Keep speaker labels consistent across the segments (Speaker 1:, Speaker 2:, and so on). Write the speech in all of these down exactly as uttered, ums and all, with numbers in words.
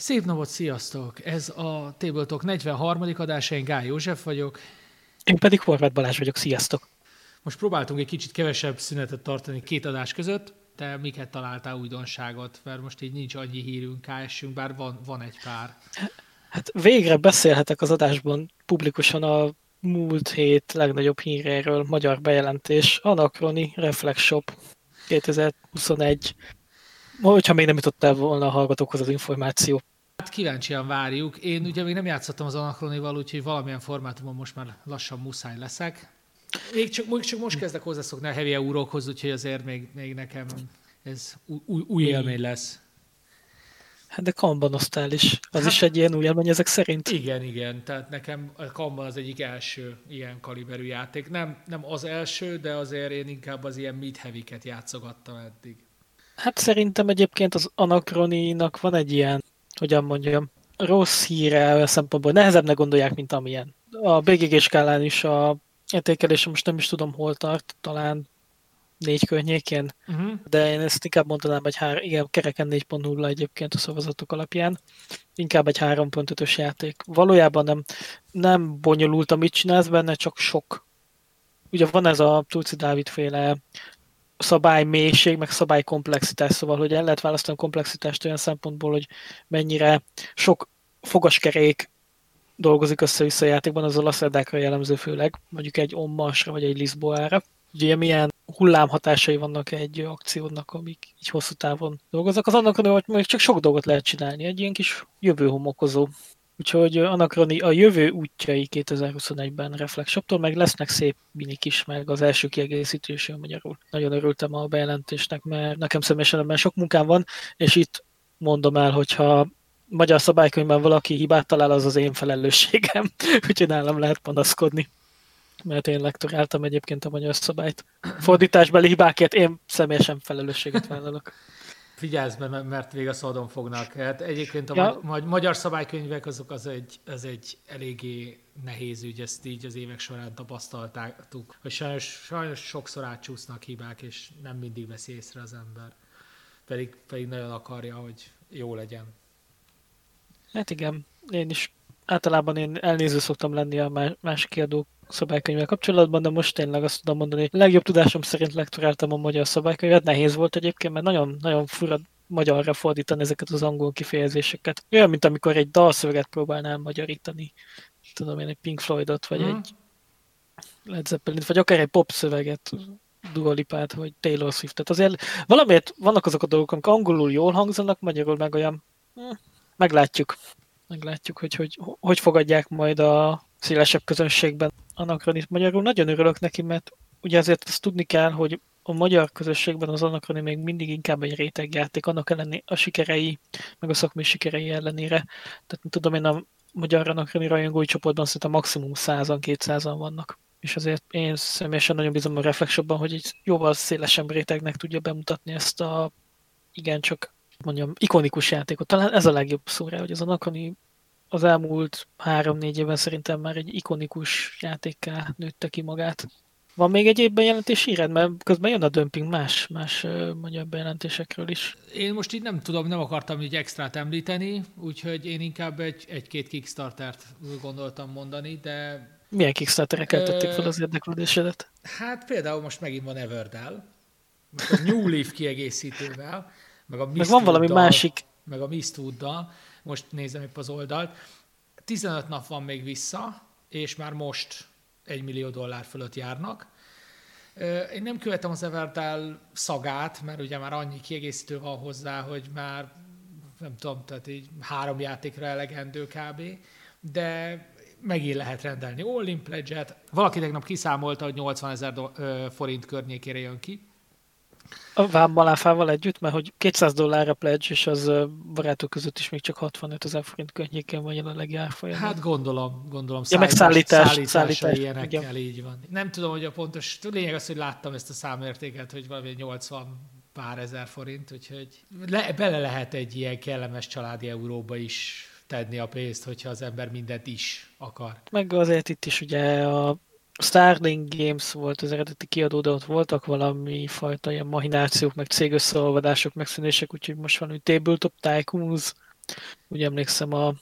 Speaker 1: Szép napot, sziasztok! Ez a Tabletalk negyvenharmadik adása, én Gály József vagyok.
Speaker 2: Én pedig Horváth Balázs vagyok, sziasztok!
Speaker 1: Most próbáltunk egy kicsit kevesebb szünetet tartani két adás között, te miket találtál újdonságot? Mert most így nincs annyi hírünk, ká es-ünk, bár van, van egy pár.
Speaker 2: Hát végre beszélhetek az adásban publikusan a múlt hét legnagyobb híréről, magyar bejelentés, Anachrony Reflex Shop kétezer-huszonegy. Hogyha még nem jutottál volna a hallgatókhoz az információ.
Speaker 1: Hát kíváncsian várjuk. Én ugye még nem játszottam az Anachronyval, úgyhogy valamilyen formátumon most már lassan muszáj leszek. Még csak, még csak most kezdek hozzászokni a heavy eurókhoz, úgyhogy azért még, még nekem ez új, új élmény lesz.
Speaker 2: Hát de Kanban osztál is. Az
Speaker 1: hát,
Speaker 2: is egy ilyen új élmény ezek szerint?
Speaker 1: Igen, igen. Tehát nekem a Kanban az egyik első ilyen kaliberű játék. Nem, nem az első, de azért én inkább az ilyen mid-heavy-ket játszogattam eddig.
Speaker 2: Hát szerintem egyébként az Anachronynak van egy ilyen, hogyan mondjam, rossz híre olyan szempontból, nehezebbnek gondolják, mint amilyen. A bé gé gé skálán is a értékelése most nem is tudom hol tart, talán négy környékén, uh-huh. de én ezt inkább mondanám, hogy hár, igen, kereken négy pont nulla egyébként a szavazatok alapján. Inkább egy három pont ötös játék. Valójában nem, nem bonyolult, amit csinálsz benne, csak sok. Ugye van ez a Tulci Dávid féle szabálymélység, meg szabálykomplexitás, szóval, hogy el lehet választani a komplexitást olyan szempontból, hogy mennyire sok fogaskerék dolgozik össze-vissza a játékban, az olaszerdákra jellemző főleg, mondjuk egy ommasra vagy egy Lisboára. Ugye milyen hullámhatásai vannak egy akciódnak, amik így hosszú távon dolgoznak. Az Anachrony, hogy még csak sok dolgot lehet csinálni, egy ilyen kis jövőhomokozó. Úgyhogy Anachrony a jövő útjai kétezer-huszonegyben Reflex Shoptól, meg lesznek szép minik is, meg az első kiegészítő is magyarul. Nagyon örültem a bejelentésnek, mert nekem személyesen ebben sok munkám van, és itt mondom el, hogyha magyar szabálykönyvben valaki hibát talál, az az én felelősségem, úgyhogy nálam lehet panaszkodni. Mert én lektoráltam egyébként a magyar szabályt. Fordításbeli hibákért én személyesen felelősséget vállalok.
Speaker 1: Figyelsz be, mert végig a szabadon fognak. Hát egyébként a
Speaker 2: ja.
Speaker 1: magy- magyar szabálykönyvek azok az egy, az egy eléggé nehéz ügy, ezt így az évek során tapasztaltuk, hogy sajnos, sajnos sokszor átcsúsznak hibák, és nem mindig veszi észre az ember. Pedig, pedig nagyon akarja, hogy jó legyen.
Speaker 2: Hát igen, én is általában én elnéző szoktam lenni a másik kiadók szabálykönyvvel kapcsolatban, de most tényleg azt tudom mondani, hogy legjobb tudásom szerint lektoráltam a magyar szabálykönyvet. Nehéz volt egyébként, mert nagyon, nagyon fura magyarra fordítani ezeket az angol kifejezéseket. Olyan, mint amikor egy dalszöveget próbálnál magyarítani. Tudom én, egy Pink Floydot, vagy hmm. egy Led Zeppelin, vagy akár egy pop szöveget, Dua Lipát, vagy Taylor Swiftet. Azért valamiért vannak azok a dolgok, amik angolul jól hangzanak, magyarul meg olyan, hm, meglátjuk. Meglátjuk, hogy, hogy hogy fogadják majd a szélesebb közönségben Anachrony magyarul. Nagyon örülök neki, mert ugye azért azt tudni kell, hogy a magyar közösségben az Anachrony még mindig inkább egy rétegjáték, annak ellenére a sikerei, meg a szakmai sikerei ellenére. Tehát tudom én, a magyar Anachrony rajongói csoportban szerintem maximum százan, kétszázan vannak. És azért én személyesen nagyon bízom a Reflex Shopban, hogy egy jóval szélesebb rétegnek tudja bemutatni ezt a igencsak mondjam, ikonikus játékot. Talán ez a legjobb szó rá, hogy az Anachrony az elmúlt három-négy évben szerintem már egy ikonikus játékká nőtte ki magát. Van még egyéb bejelentés híred? Mert közben jön a dömping más, más uh, magyar bejelentésekről is.
Speaker 1: Én most így nem tudom, nem akartam így extrát említeni, úgyhogy én inkább egy, egy-két Kickstartert gondoltam mondani, de...
Speaker 2: Milyen Kickstarterek tették fel az érdeklődésedet?
Speaker 1: Hát például most megint van Everdell, a New Leaf kiegészítővel, meg a
Speaker 2: meg van valami másik.
Speaker 1: Meg a Mistwooddal. Most nézem épp az oldalt. tizenöt nap van még vissza, és már most egy millió dollár fölött járnak. Én nem követem az Everdell szagát, mert ugye már annyi kiegészítő van hozzá, hogy már nem tudom, tehát így három játékra elegendő kb. De megint lehet rendelni All-in Pledge-et. Valaki tegnap kiszámolta, hogy nyolcvanezer forint környékére jön ki.
Speaker 2: A vámbaláfával együtt, mert hogy kétszáz dollárra pledge, és az barátok között is még csak hatvanötezer forint környékén van jelenlegi árfolyamon.
Speaker 1: Hát gondolom, gondolom.
Speaker 2: Ja, meg szállítás,
Speaker 1: szállítás ilyenekkel így van. Nem tudom, hogy a pontos, lényeg az, hogy láttam ezt a számértéket, hogy valami nyolcvan pár ezer forint, úgyhogy le, bele lehet egy ilyen kellemes családi euróba is tenni a pénzt, hogyha az ember mindent is akar.
Speaker 2: Meg azért itt is ugye a Starling Games volt az eredeti kiadó, de ott voltak valami fajta ilyen mahinációk, meg cégösszeolvadások, megszűnések, úgyhogy most van, hogy Tabletop Tycoons, Úgy emlékszem a,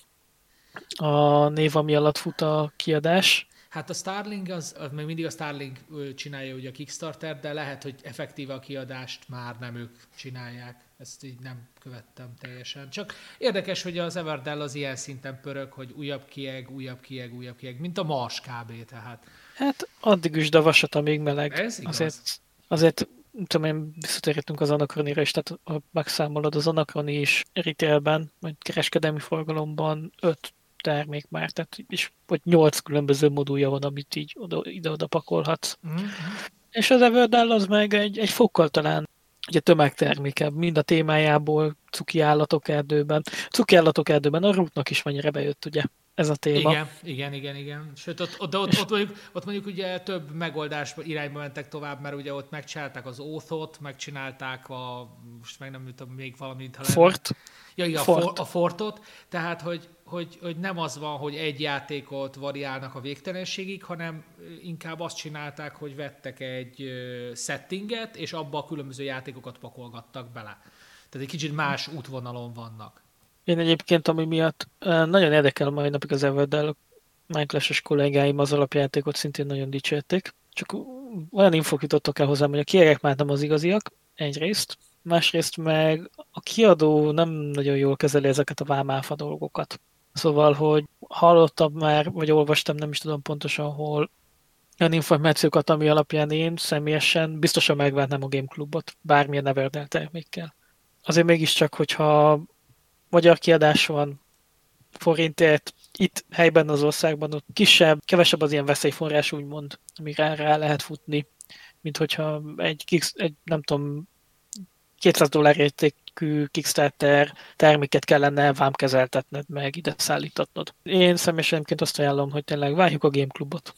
Speaker 2: a név, ami alatt fut a kiadás.
Speaker 1: Hát a Starlink, az, az még mindig a Starlink csinálja ugye a Kickstarter, de lehet, hogy effektíve a kiadást már nem ők csinálják. Ezt így nem követtem teljesen. Csak érdekes, hogy az Everdell az ilyen szinten pörög, hogy újabb kieg, újabb kieg, újabb kieg, mint a Mars kb. Tehát.
Speaker 2: Hát addig üsd a vasat, amíg meleg.
Speaker 1: Ez igaz.
Speaker 2: Azért, azért tudom én, visszatérítünk az Anachronira is, tehát ha megszámolod az Anachroni is retailben, vagy kereskedelmi forgalomban öt termék már, tehát is, vagy nyolc különböző modulja van, amit így oda, ide-oda pakolhatsz. Mm-hmm. És az Everdell az meg egy, egy fokkal talán ugye tömegtermékebb, mind a témájából, cuki állatok erdőben. Cuki állatok erdőben a Rootnak is mennyire bejött, ugye, ez a téma.
Speaker 1: Igen, igen, igen, igen. Sőt, ott, ott, ott, ott, mondjuk, ott mondjuk ugye több megoldás irányba mentek tovább, mert ugye ott megcsinálták az Oath-ot, megcsinálták a, most meg nem tudom, még valamit. Ha
Speaker 2: Fort.
Speaker 1: Ja, igen,
Speaker 2: Fort.
Speaker 1: A, for, a Fortot, tehát, hogy, hogy, hogy nem az van, hogy egy játékot variálnak a végtelenségig, hanem inkább azt csinálták, hogy vettek egy settinget, és abba a különböző játékokat pakolgattak bele. Tehát egy kicsit más útvonalon vannak.
Speaker 2: Én egyébként, ami miatt nagyon érdekel mai napig az Everdell, Minecraft-es kollégáim az alapjátékot szintén nagyon dicsérték. Csak olyan infók jutottak el hozzám, hogy a kiegek már nem az igaziak, egyrészt. Másrészt meg a kiadó nem nagyon jól kezeli ezeket a vámáfa dolgokat. Szóval, hogy hallottam már, vagy olvastam, nem is tudom pontosan hol, olyan információkat, ami alapján én személyesen biztosan megvárnám a Game Clubot, bármilyen Everdell termékkel. Azért mégiscsak, hogyha magyar kiadás van forintért, itt helyben az országban ott kisebb, kevesebb az ilyen veszélyforrás, úgymond, amire rá lehet futni, mint hogyha egy, egy nem tudom, kétszáz dollár értékű Kickstarter terméket kellene vámkezeltetned, meg ide szállítatnod. Én személyesen azt ajánlom, hogy tényleg várjuk a Game Clubot.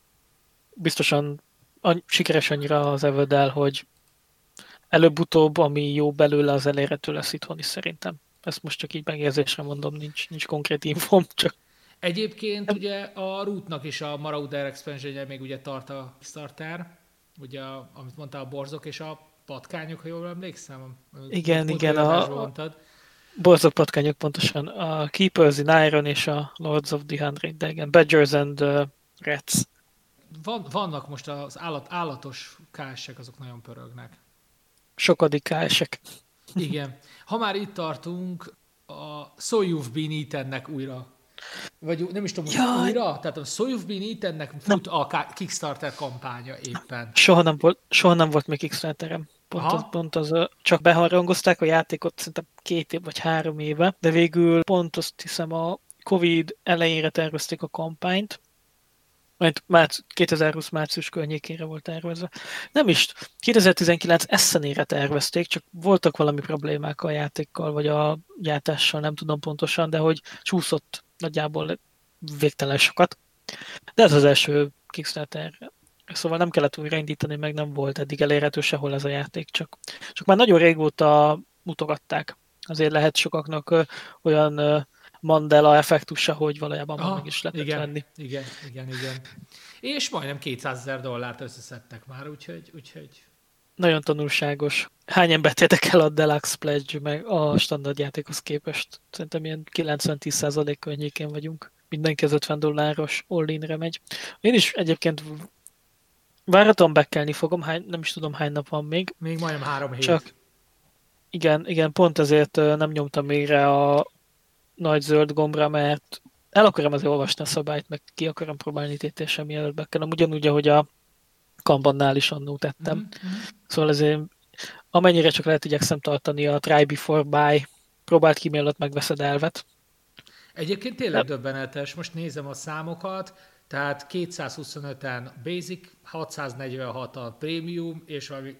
Speaker 2: Biztosan any- sikeres annyira az Everdell, hogy előbb-utóbb, ami jó belőle, az elérhető lesz itthon is szerintem. Ezt most csak így megérzésre mondom, nincs, nincs konkrét infóm, csak...
Speaker 1: Egyébként ugye a Rootnak is a Marauder expansion még ugye tart a Kickstarter, ugye amit mondtál, a borzok és a patkányok, ha jól emlékszem.
Speaker 2: Igen,
Speaker 1: Mut,
Speaker 2: igen, a
Speaker 1: mondtad.
Speaker 2: borzok patkányok pontosan, a Keepers in Iron és a Lords of the Hundred, de igen, Badgers and uh, Rats.
Speaker 1: Van, vannak most az állat, állatos ká es-ek, azok nagyon pörögnek.
Speaker 2: Sokadik ká es-ek.
Speaker 1: Igen. Ha már itt tartunk, a So You've Been Eaten-nek újra, vagy nem is tudom, hogy újra, tehát a So You've Been Eaten-nek fut nem. a Kickstarter kampánya éppen.
Speaker 2: Soha nem volt, soha nem volt még Kickstarterem. Pont az, pont az, csak beharangozták a játékot szerintem két év vagy három éve, de végül pont azt hiszem a Covid elejére tervezték a kampányt, majd márc, kétezer-húsz március környékére volt tervezve. Nem is, kétezer-tizenkilenc eszenére tervezték, csak voltak valami problémák a játékkal, vagy a gyártással, nem tudom pontosan, de hogy csúszott nagyjából végtelen sokat. De ez az első Kickstarter. Szóval nem kellett újraindítani, meg nem volt eddig elérhető sehol ez a játék, csak, csak már nagyon régóta mutogatták. Azért lehet sokaknak olyan Mandela effektusa, hogy valójában ah, meg is lehetett
Speaker 1: igen,
Speaker 2: venni.
Speaker 1: Igen, igen, igen. És majdnem kétszázezer dollárt összeszedtek már, úgyhogy, úgyhogy...
Speaker 2: Nagyon tanulságos. Hány embert érdekel a Deluxe Pledge meg a standard játékhoz képest? Szerintem ilyen kilencven-tíz százalék környékén vagyunk. Mindenki az ötven dolláros all-inre megy. Én is egyébként váraton bekelni fogom, hány, nem is tudom hány nap van még.
Speaker 1: Még majdnem három hét.
Speaker 2: Csak igen, igen, pont ezért nem nyomtam mégre a nagy zöld gombra, mert el akarom azért olvasni a szabályt, meg ki akarom próbálni tétésen, mielőtt bekelem. Ugyanúgy, ahogy a Kanbannál is annó tettem. Mm-hmm. Szóval azért amennyire csak lehet igyekszem tartani a try before buy, próbált ki, mielőtt megveszed elvet.
Speaker 1: Egyébként tényleg De... döbbenetes, most nézem a számokat, tehát kétszázhuszonöten basic, hatszáznegyvenhatan premium, és valami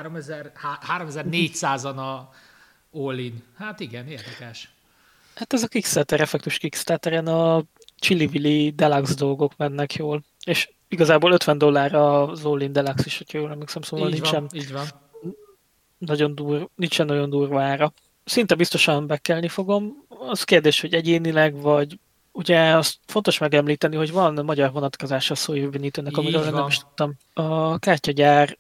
Speaker 1: háromezer-négyszázan a all-in. Hát igen, érdekes.
Speaker 2: Hát ez a Kickstarter effektus Kickstarteren a Chili-Willy Deluxe dolgok mennek jól. És igazából ötven dollár az all-in Deluxe is, hogyha jól emlékszem, szóval
Speaker 1: így
Speaker 2: nincsen,
Speaker 1: van, így van.
Speaker 2: Nagyon dur, nincsen nagyon durva ára. Szinte biztosan bekelni fogom. Az kérdés, hogy egyénileg, vagy ugye azt fontos megemlíteni, hogy van magyar vonatkozása a So You've Been Eaten-nek, amiről nem is tudtam. A kártyagyár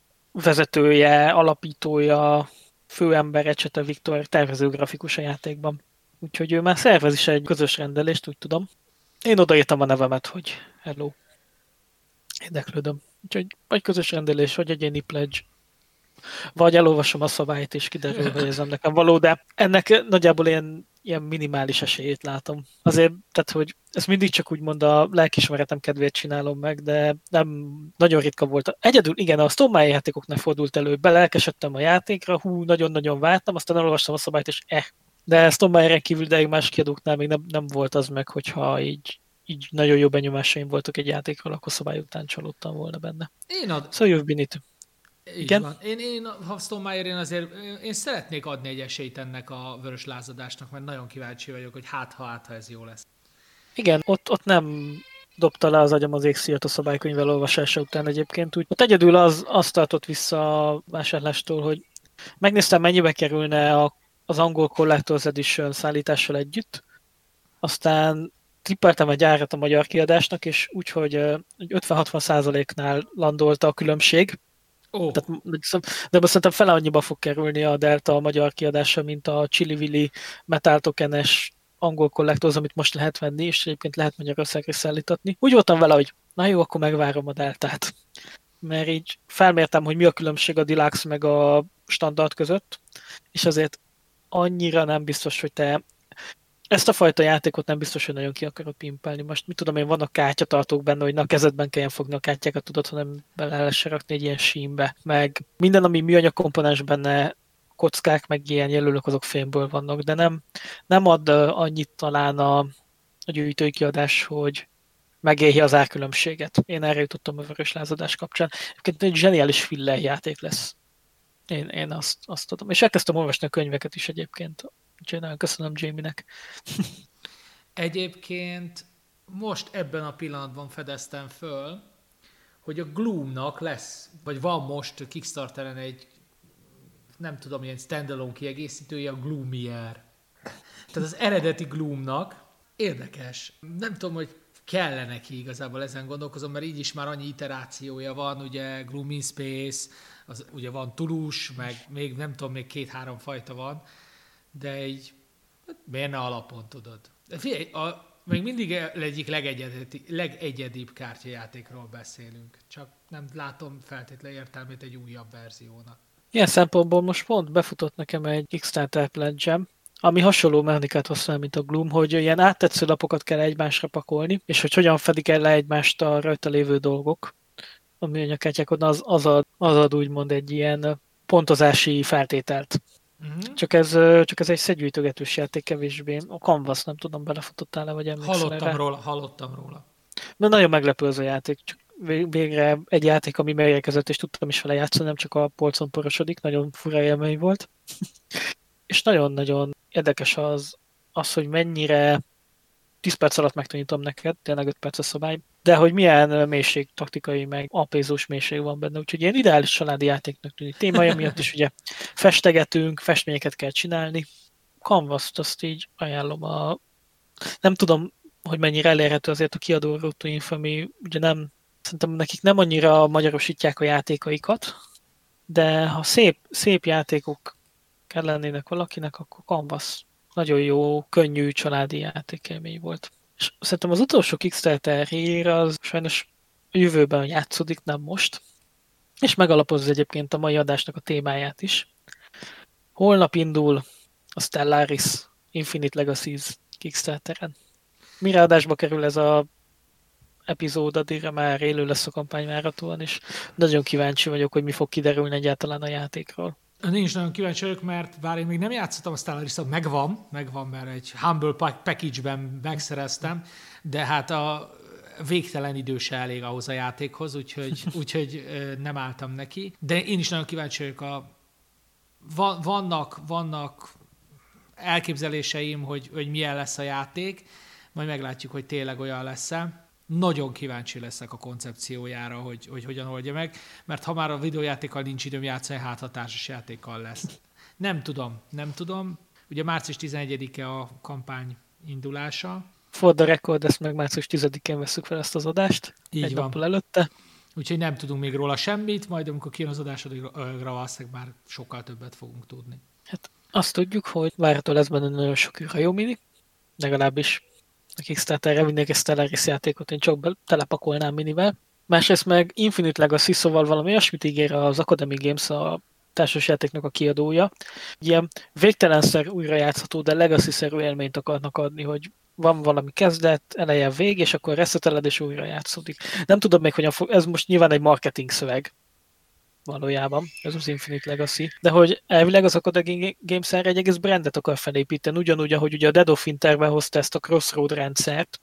Speaker 2: vezetője, alapítója, főember, Ecsete Viktor tervező grafikus a játékban. Úgyhogy ő már szervez is egy közös rendelést, úgy tudom. Én odaírtam a nevemet, hogy hello. Érdeklődöm. Úgyhogy vagy közös rendelés, vagy egyéni pledge, vagy elolvasom a szabályt, és kiderül, hogy ez nem nekem való, de ennek nagyjából ilyen, ilyen minimális esélyét látom. Azért, tehát, hogy ezt mindig csak úgymond a lelkismeretem kedvéért csinálom meg, de nem nagyon ritka volt. Egyedül, igen, a Stormlight játékoknál fordult elő, belelkesedtem a játékra, hú, nagyon-nagyon vártam, aztán elolvastam a szabályt, és eh. De Stormlight-en kívül, de más kiadóknál még nem, nem volt az meg, hogyha így így nagyon jó benyomásaim voltak egy játékról, akkor szabály után csalódtam volna benne.
Speaker 1: Én ad...
Speaker 2: So you've been it.
Speaker 1: Igen? Van. Én, én, ha Stonemaier, én azért én szeretnék adni egy esélyt ennek a vörös lázadásnak, mert nagyon kíváncsi vagyok, hogy hát ha, hát, ha ez jó lesz.
Speaker 2: Igen, ott, ott nem dobta le az agyam az égszíjat a szabálykönyv elolvasása után egyébként. Úgy, ott egyedül az, azt tartott vissza a vásárlástól, hogy megnéztem, mennyibe kerülne a, az angol Collector's Edition szállítással együtt, aztán tippeltem egy árat a magyar kiadásnak, és úgyhogy ötven-hatvan százaléknál landolt a különbség.
Speaker 1: Oh.
Speaker 2: Tehát, de most szerintem fele annyiba fog kerülni a Delta a magyar kiadása, mint a Chili Willy Metal Token-es angol Collector's, amit most lehet venni, és egyébként lehet Magyarországra szállítatni. Úgy voltam vele, hogy na jó, akkor megvárom a Deltát. Mert így felmértem, hogy mi a különbség a Deluxe meg a standard között, és azért annyira nem biztos, hogy te ezt a fajta játékot nem biztos, hogy nagyon ki akarod pimpelni. Most mit tudom én, vannak kártyatartók benne, hogy na kezedben kelljen fogni a kártyákat, tudod, hanem bele lehessen rakni egy ilyen símbe. Meg minden, ami műanyag komponens benne, kockák, meg ilyen jelölők, azok fémből vannak, de nem, nem ad annyit talán a, a gyűjtői kiadás, hogy megélje az árkülönbséget. Én erre jutottam a vörös lázadás kapcsán. Egyébként egy zseniális filler játék lesz. Én, én azt, azt tudom. És elkezdtem olvasni a könyveket is egyébként. Úgyhogy nagyon köszönöm Jamie-nek.
Speaker 1: Egyébként most ebben a pillanatban fedeztem föl, hogy a Gloomnak lesz, vagy van most Kickstarteren egy, nem tudom, ilyen standalone kiegészítője, a Gloomier. Tehát az eredeti Gloomnak érdekes. Nem tudom, hogy kell neki igazából, ezen gondolkozom, mert így is már annyi iterációja van, ugye Gloom in Space, az, ugye van Toulouse, meg még nem tudom, még két-három fajta van, de így miért ne alapon, tudod? Figyelj, a, még mindig egyik legegyedibb kártyajátékról beszélünk, csak nem látom feltétlenül értelmét egy újabb verziónak.
Speaker 2: Ilyen szempontból most pont befutott nekem egy Kickstarter pledge-em, ami hasonló mechanikát használ, mint a Gloom, hogy ilyen áttetsző lapokat kell egymásra pakolni, és hogy hogyan fedik el le egymást a rajta lévő dolgok. A műanyagkártyákon az, az, ad, az ad úgymond egy ilyen pontozási feltételt. Uh-huh. Csak, ez, csak ez egy szedgyűjtögetős játék kevésbé. A Canvas, nem tudom, belefutottál-e, vagy emlékszel
Speaker 1: Hallottam
Speaker 2: erre?
Speaker 1: róla, hallottam róla.
Speaker 2: De nagyon meglepő az a játék, csak végre egy játék, ami megérkezett, és tudtam is vele játszani, nem csak a polcon porosodik, nagyon fura élmény volt. És nagyon-nagyon érdekes az, az, hogy mennyire tíz perc alatt megtanítom neked, tényleg öt perc a szabály, de hogy milyen mélység, taktikai, meg apézós mélység van benne, úgyhogy ilyen ideális családi játéknak tűnik. Témája miatt is ugye festegetünk, festményeket kell csinálni. Canvas-t azt így ajánlom a... Nem tudom, hogy mennyire elérhető azért a kiadó Road to Infamy, ugye nem, szerintem nekik nem annyira magyarosítják a játékaikat, de ha szép, szép játékok kellenének valakinek, akkor Canvas nagyon jó, könnyű családi játékélmény volt. És szerintem az utolsó Kickstarter hír az sajnos a jövőben játszódik, nem most, és megalapozza egyébként a mai adásnak a témáját is. Holnap indul a Stellaris Infinite Legacies Kickstarteren. Mire adásba kerül ez a epizód, addigra már élő lesz a kampány várhatóan, és nagyon kíváncsi vagyok, hogy mi fog kiderülni egyáltalán a játékról.
Speaker 1: Én is nagyon kíváncsi vagyok, mert bár én még nem játszottam a Stellaris-t, megvan, megvan, mert egy Humble Package-ben megszereztem, de hát a végtelen idő se elég ahhoz a játékhoz, úgyhogy, úgyhogy nem álltam neki. De én is nagyon kíváncsi vagyok, a, vannak, vannak elképzeléseim, hogy, hogy milyen lesz a játék, majd meglátjuk, hogy tényleg olyan lesz-e. Nagyon kíváncsi leszek a koncepciójára, hogy, hogy hogyan oldja meg, mert ha már a videójátékkal nincs időm játszani, hát ha társas játékkal lesz. Nem tudom, nem tudom. Ugye március tizenegyedike a kampány indulása.
Speaker 2: For the record, ezt meg március tizedikén veszük fel ezt az adást.
Speaker 1: Így
Speaker 2: egy
Speaker 1: van.
Speaker 2: nappal előtte.
Speaker 1: Úgyhogy nem tudunk még róla semmit, majd amikor kijön az adás, addigra valószínűleg már sokkal többet fogunk tudni.
Speaker 2: Hát Azt tudjuk, hogy várható lesz benne nagyon sok űrhajó mini, legalábbis a Kickstarterre vinnék egy Stellaris játékot, én csak be- telepakolnám minivel. Másrészt meg Infinite Legacy, szóval valami olyasmit ígér az Academy Games, a társasjátéknak a kiadója. Ilyen végtelenszer újra játszható, de Legacy-szerű élményt akarnak adni, hogy van valami kezdet, eleje, vég, és akkor reszeteled és újra játszódik. Nem tudom még, hogy ez most nyilván egy marketing szöveg valójában, ez az Infinite Legacy, de hogy elvileg az Academy Games erre egy egész brandet akar felépíteni, ugyanúgy, ahogy ugye a Dead of Winterben hozta ezt a Crossroad rendszert,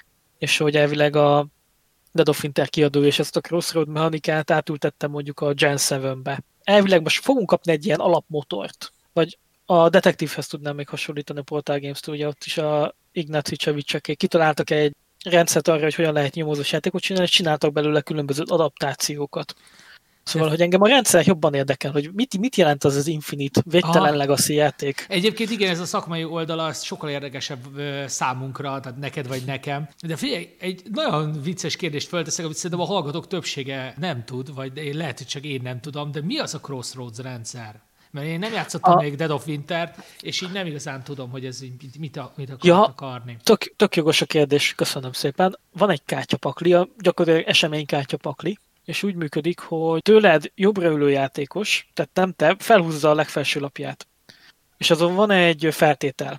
Speaker 2: és hogy elvileg a Dead of Winter kiadó és ezt a Crossroad mechanikát átültette mondjuk a Gen hétbe. Elvileg most fogunk kapni egy ilyen alapmotort, vagy a Detectivehez tudnám még hasonlítani a Portal Games-től, ugye ott is a Ignacy Csavicsekék kitaláltak egy rendszert arra, hogy hogyan lehet nyomozós játékot csinálni, és csináltak belőle különböző adaptációkat. Szóval, hogy engem a rendszer jobban érdekel, hogy mit, mit jelent az az Infinite, végtelen Legacy játék.
Speaker 1: Egyébként igen, ez a szakmai oldala az sokkal érdekesebb számunkra, tehát neked vagy nekem. De figyelj, egy nagyon vicces kérdést fölteszek, amit szerintem a hallgatók többsége nem tud, vagy lehet, hogy csak én nem tudom, de mi az a Crossroads rendszer? Mert én nem játszottam a... még Dead of Winter, és így nem igazán tudom, hogy ez mit, mit akarnak
Speaker 2: ja,
Speaker 1: akarni.
Speaker 2: Tök, tök jogos a kérdés, köszönöm szépen. Van egy kártyapakli, gyakorlatilag esemény kártyapakli, és úgy működik, hogy tőled jobbra ülő játékos, tehát nem te, felhúzza a legfelső lapját. És azon van egy feltétel.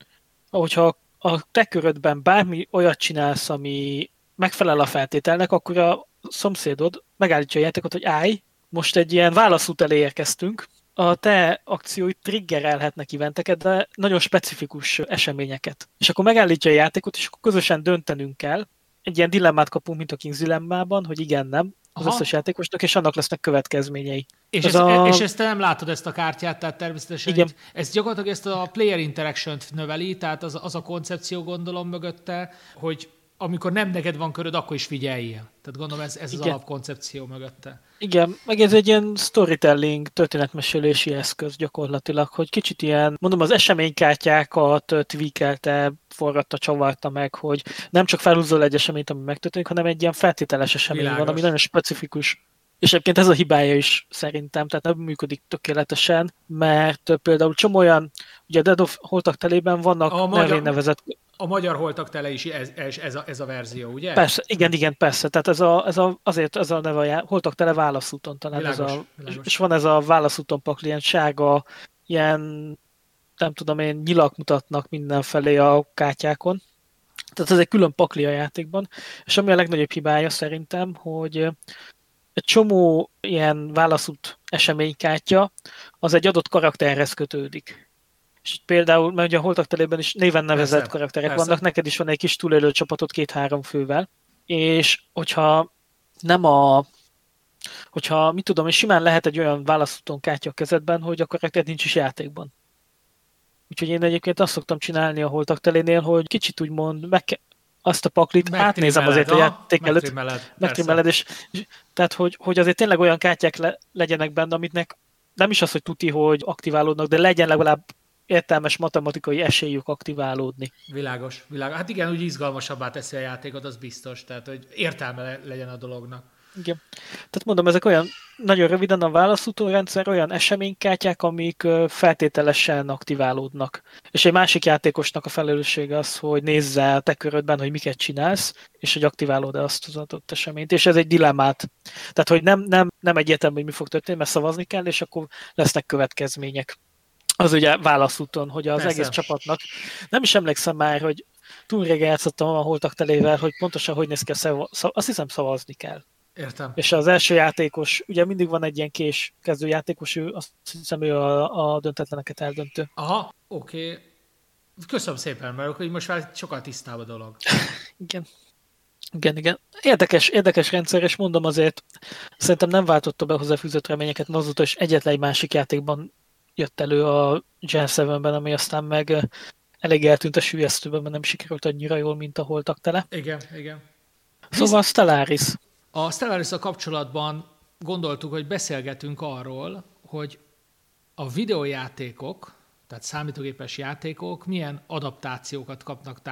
Speaker 2: Ahogyha a te körödben bármi olyat csinálsz, ami megfelel a feltételnek, akkor a szomszédod megállítja a játékot, hogy állj, most egy ilyen válaszút elé érkeztünk, a te akcióid triggerelhetnek eventeket, de nagyon specifikus eseményeket. És akkor megállítja a játékot, és akkor közösen döntenünk kell. Egy ilyen dilemmát kapunk, mint a King's Dilemmában, hogy igen, nem, az Aha. összes játékosnak, és annak lesznek következményei.
Speaker 1: És, ez, a... és ezt te nem látod, ezt a kártyát, tehát természetesen
Speaker 2: igen.
Speaker 1: ez gyakorlatilag ezt a player interaction-t növeli, tehát az, az a koncepció gondolom mögötte, hogy amikor nem neked van köröd, akkor is figyeljél. Tehát gondolom ez, ez az alapkoncepció mögötte.
Speaker 2: Igen, meg ez egy ilyen storytelling, történetmesélési eszköz gyakorlatilag, hogy kicsit ilyen, mondom, az eseménykártyákat tweakelte, forratta, csavarta meg, hogy nem csak felhúzol egy eseményt, ami megtörténik, hanem egy ilyen feltételes esemény Világos. Van, ami nagyon specifikus. És egyébként ez a hibája is szerintem, tehát nem működik tökéletesen, mert például csomó olyan, ugye a Dead of Holtak telében vannak a nevén magyar... nevezett...
Speaker 1: A magyar Holtak tele is ez, ez, a, ez a verzió, ugye?
Speaker 2: Persze, igen, igen, persze. Tehát ez a, ez a, azért ez a neve a Holtak tele válaszúton talán.
Speaker 1: Világos,
Speaker 2: ez a,
Speaker 1: világos.
Speaker 2: És van ez a válaszúton pakli, ilyen sárga, ilyen, nem tudom én, nyilak mutatnak mindenfelé a kártyákon. Tehát ez egy külön pakli a játékban. És ami a legnagyobb hibája szerintem, hogy egy csomó ilyen válaszút eseménykártya az egy adott karakterhez kötődik. És például, mert ugye a Holtak telében is néven nevezett persze, karakterek persze. vannak, neked is van egy kis túlélő csapatot két-három fővel, és hogyha nem a, hogyha mit tudom, és simán lehet egy olyan válaszúton kártya a kezedben, hogy a karakter nincs is játékban. Úgyhogy én egyébként azt szoktam csinálni a Holtak telénél, hogy kicsit úgymond meg ke- azt a paklit átnézem azért a játék előtt. Megtrimmeled, és, és tehát, hogy, hogy azért tényleg olyan kártyák le, legyenek benne, amitnek nem is az, hogy tuti, hogy aktiválódnak, de legyen legalább értelmes matematikai esélyük aktiválódni.
Speaker 1: Világos, világos. Hát igen, úgy izgalmasabbá teszi a játékot, az biztos, tehát hogy értelme legyen a dolognak.
Speaker 2: Igen. Tehát mondom, ezek olyan, nagyon röviden a válaszútó rendszer olyan eseménykártyák, amik feltételesen aktiválódnak. És egy másik játékosnak a felelőssége az, hogy nézze a te körödben, hogy miket csinálsz, és hogy aktiválod-e azt az adott eseményt. És ez egy dilemmát. Tehát, hogy nem, nem, nem egyértelmű, hogy mi fog történni, mert szavazni kell, és akkor lesznek következmények. Az ugye válaszúton, hogy az Persze. egész csapatnak. Nem is emlékszem már, hogy túl régen játszottam a Holtak telével, hogy pontosan hogy néz ki a szava, azt hiszem szavazni kell.
Speaker 1: Értem.
Speaker 2: És az első játékos, ugye mindig van egy ilyen kés kezdő játékos, ő azt hiszem ő a, a döntetleneket eldöntő.
Speaker 1: Aha, oké. Okay. Köszönöm szépen, mert akkor most már sokkal tisztább a dolog.
Speaker 2: Igen. Igen, igen. Érdekes, érdekes rendszer, és mondom azért, szerintem nem váltotta be hozzáfűzött reményeket, mert azóta is egyetlen egy másik játékban jött elő a Gen hétben, ami aztán meg elég eltűnt a sülyeztőben, mert nem sikerült annyira jól, mint a Holtak tele.
Speaker 1: Igen, igen.
Speaker 2: Szóval Stellaris.
Speaker 1: A Stellaris-a kapcsolatban gondoltuk, hogy beszélgetünk arról, hogy a videójátékok, tehát számítógépes játékok milyen adaptációkat kapnak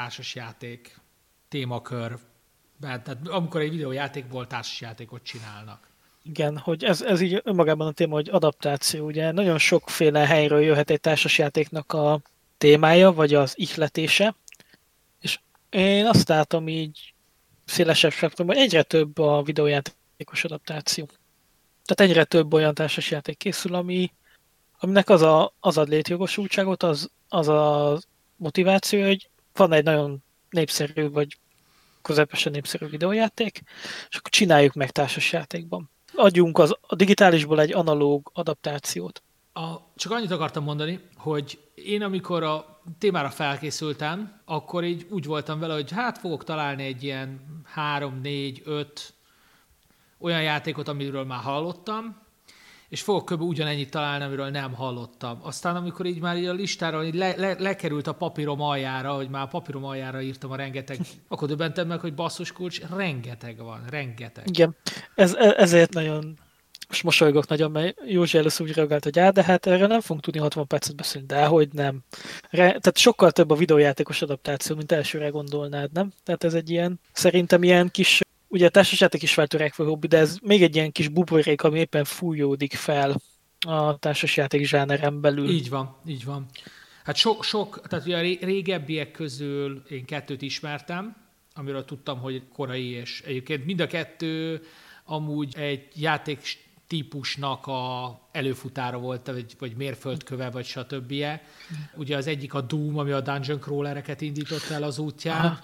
Speaker 1: társasjáték témakörben. Tehát amikor egy videójátékból társasjátékot csinálnak.
Speaker 2: Igen, hogy ez, ez így önmagában a téma, hogy adaptáció. Ugye nagyon sokféle helyről jöhet egy társasjátéknak a témája, vagy az ihletése, és én azt látom így szélesebb spektrumban, hogy egyre több a videójátékos adaptáció. Tehát egyre több olyan társasjáték készül, ami, aminek az, a, az ad létjogosultságot, az, az a motiváció, hogy van egy nagyon népszerű, vagy közepesen népszerű videójáték, és akkor csináljuk meg társasjátékban. Adjunk az, a digitálisból egy analóg adaptációt.
Speaker 1: A, csak annyit akartam mondani, hogy én amikor a témára felkészültem, akkor így úgy voltam vele, hogy hát fogok találni egy ilyen három, négy, öt olyan játékot, amiről már hallottam, és fogok kb. Ugyanennyit találni, amiről nem hallottam. Aztán amikor így már így a listára így le, le, lekerült a papírom aljára, hogy már a papírom aljára írtam a rengeteg, akkor döbbentem meg, hogy basszus kulcs, rengeteg van, rengeteg.
Speaker 2: Igen, ez, ezért nagyon most mosolygok nagyon, mert Józsi először úgy reagált, hogy á, de hát erre nem fogunk tudni hatvan percet beszélni, de hogy nem. Re, tehát sokkal több a videójátékos adaptáció, mint elsőre gondolnád, nem? Tehát ez egy ilyen, szerintem ilyen kis, ugye a társasjáték is feltörekvő hobbi, de ez még egy ilyen kis buborék, ami éppen fújódik fel a társasjáték zsáneren belül.
Speaker 1: Így van, így van. Hát sok, sok tehát ugye a régebbiek közül én kettőt ismertem, amiről tudtam, hogy korai, és egyébként mind a kettő amúgy egy játék típusnak a előfutára volt, vagy, vagy mérföldköve, vagy stb. Ugye az egyik a Doom, ami a dungeon crawlereket indított el az útján.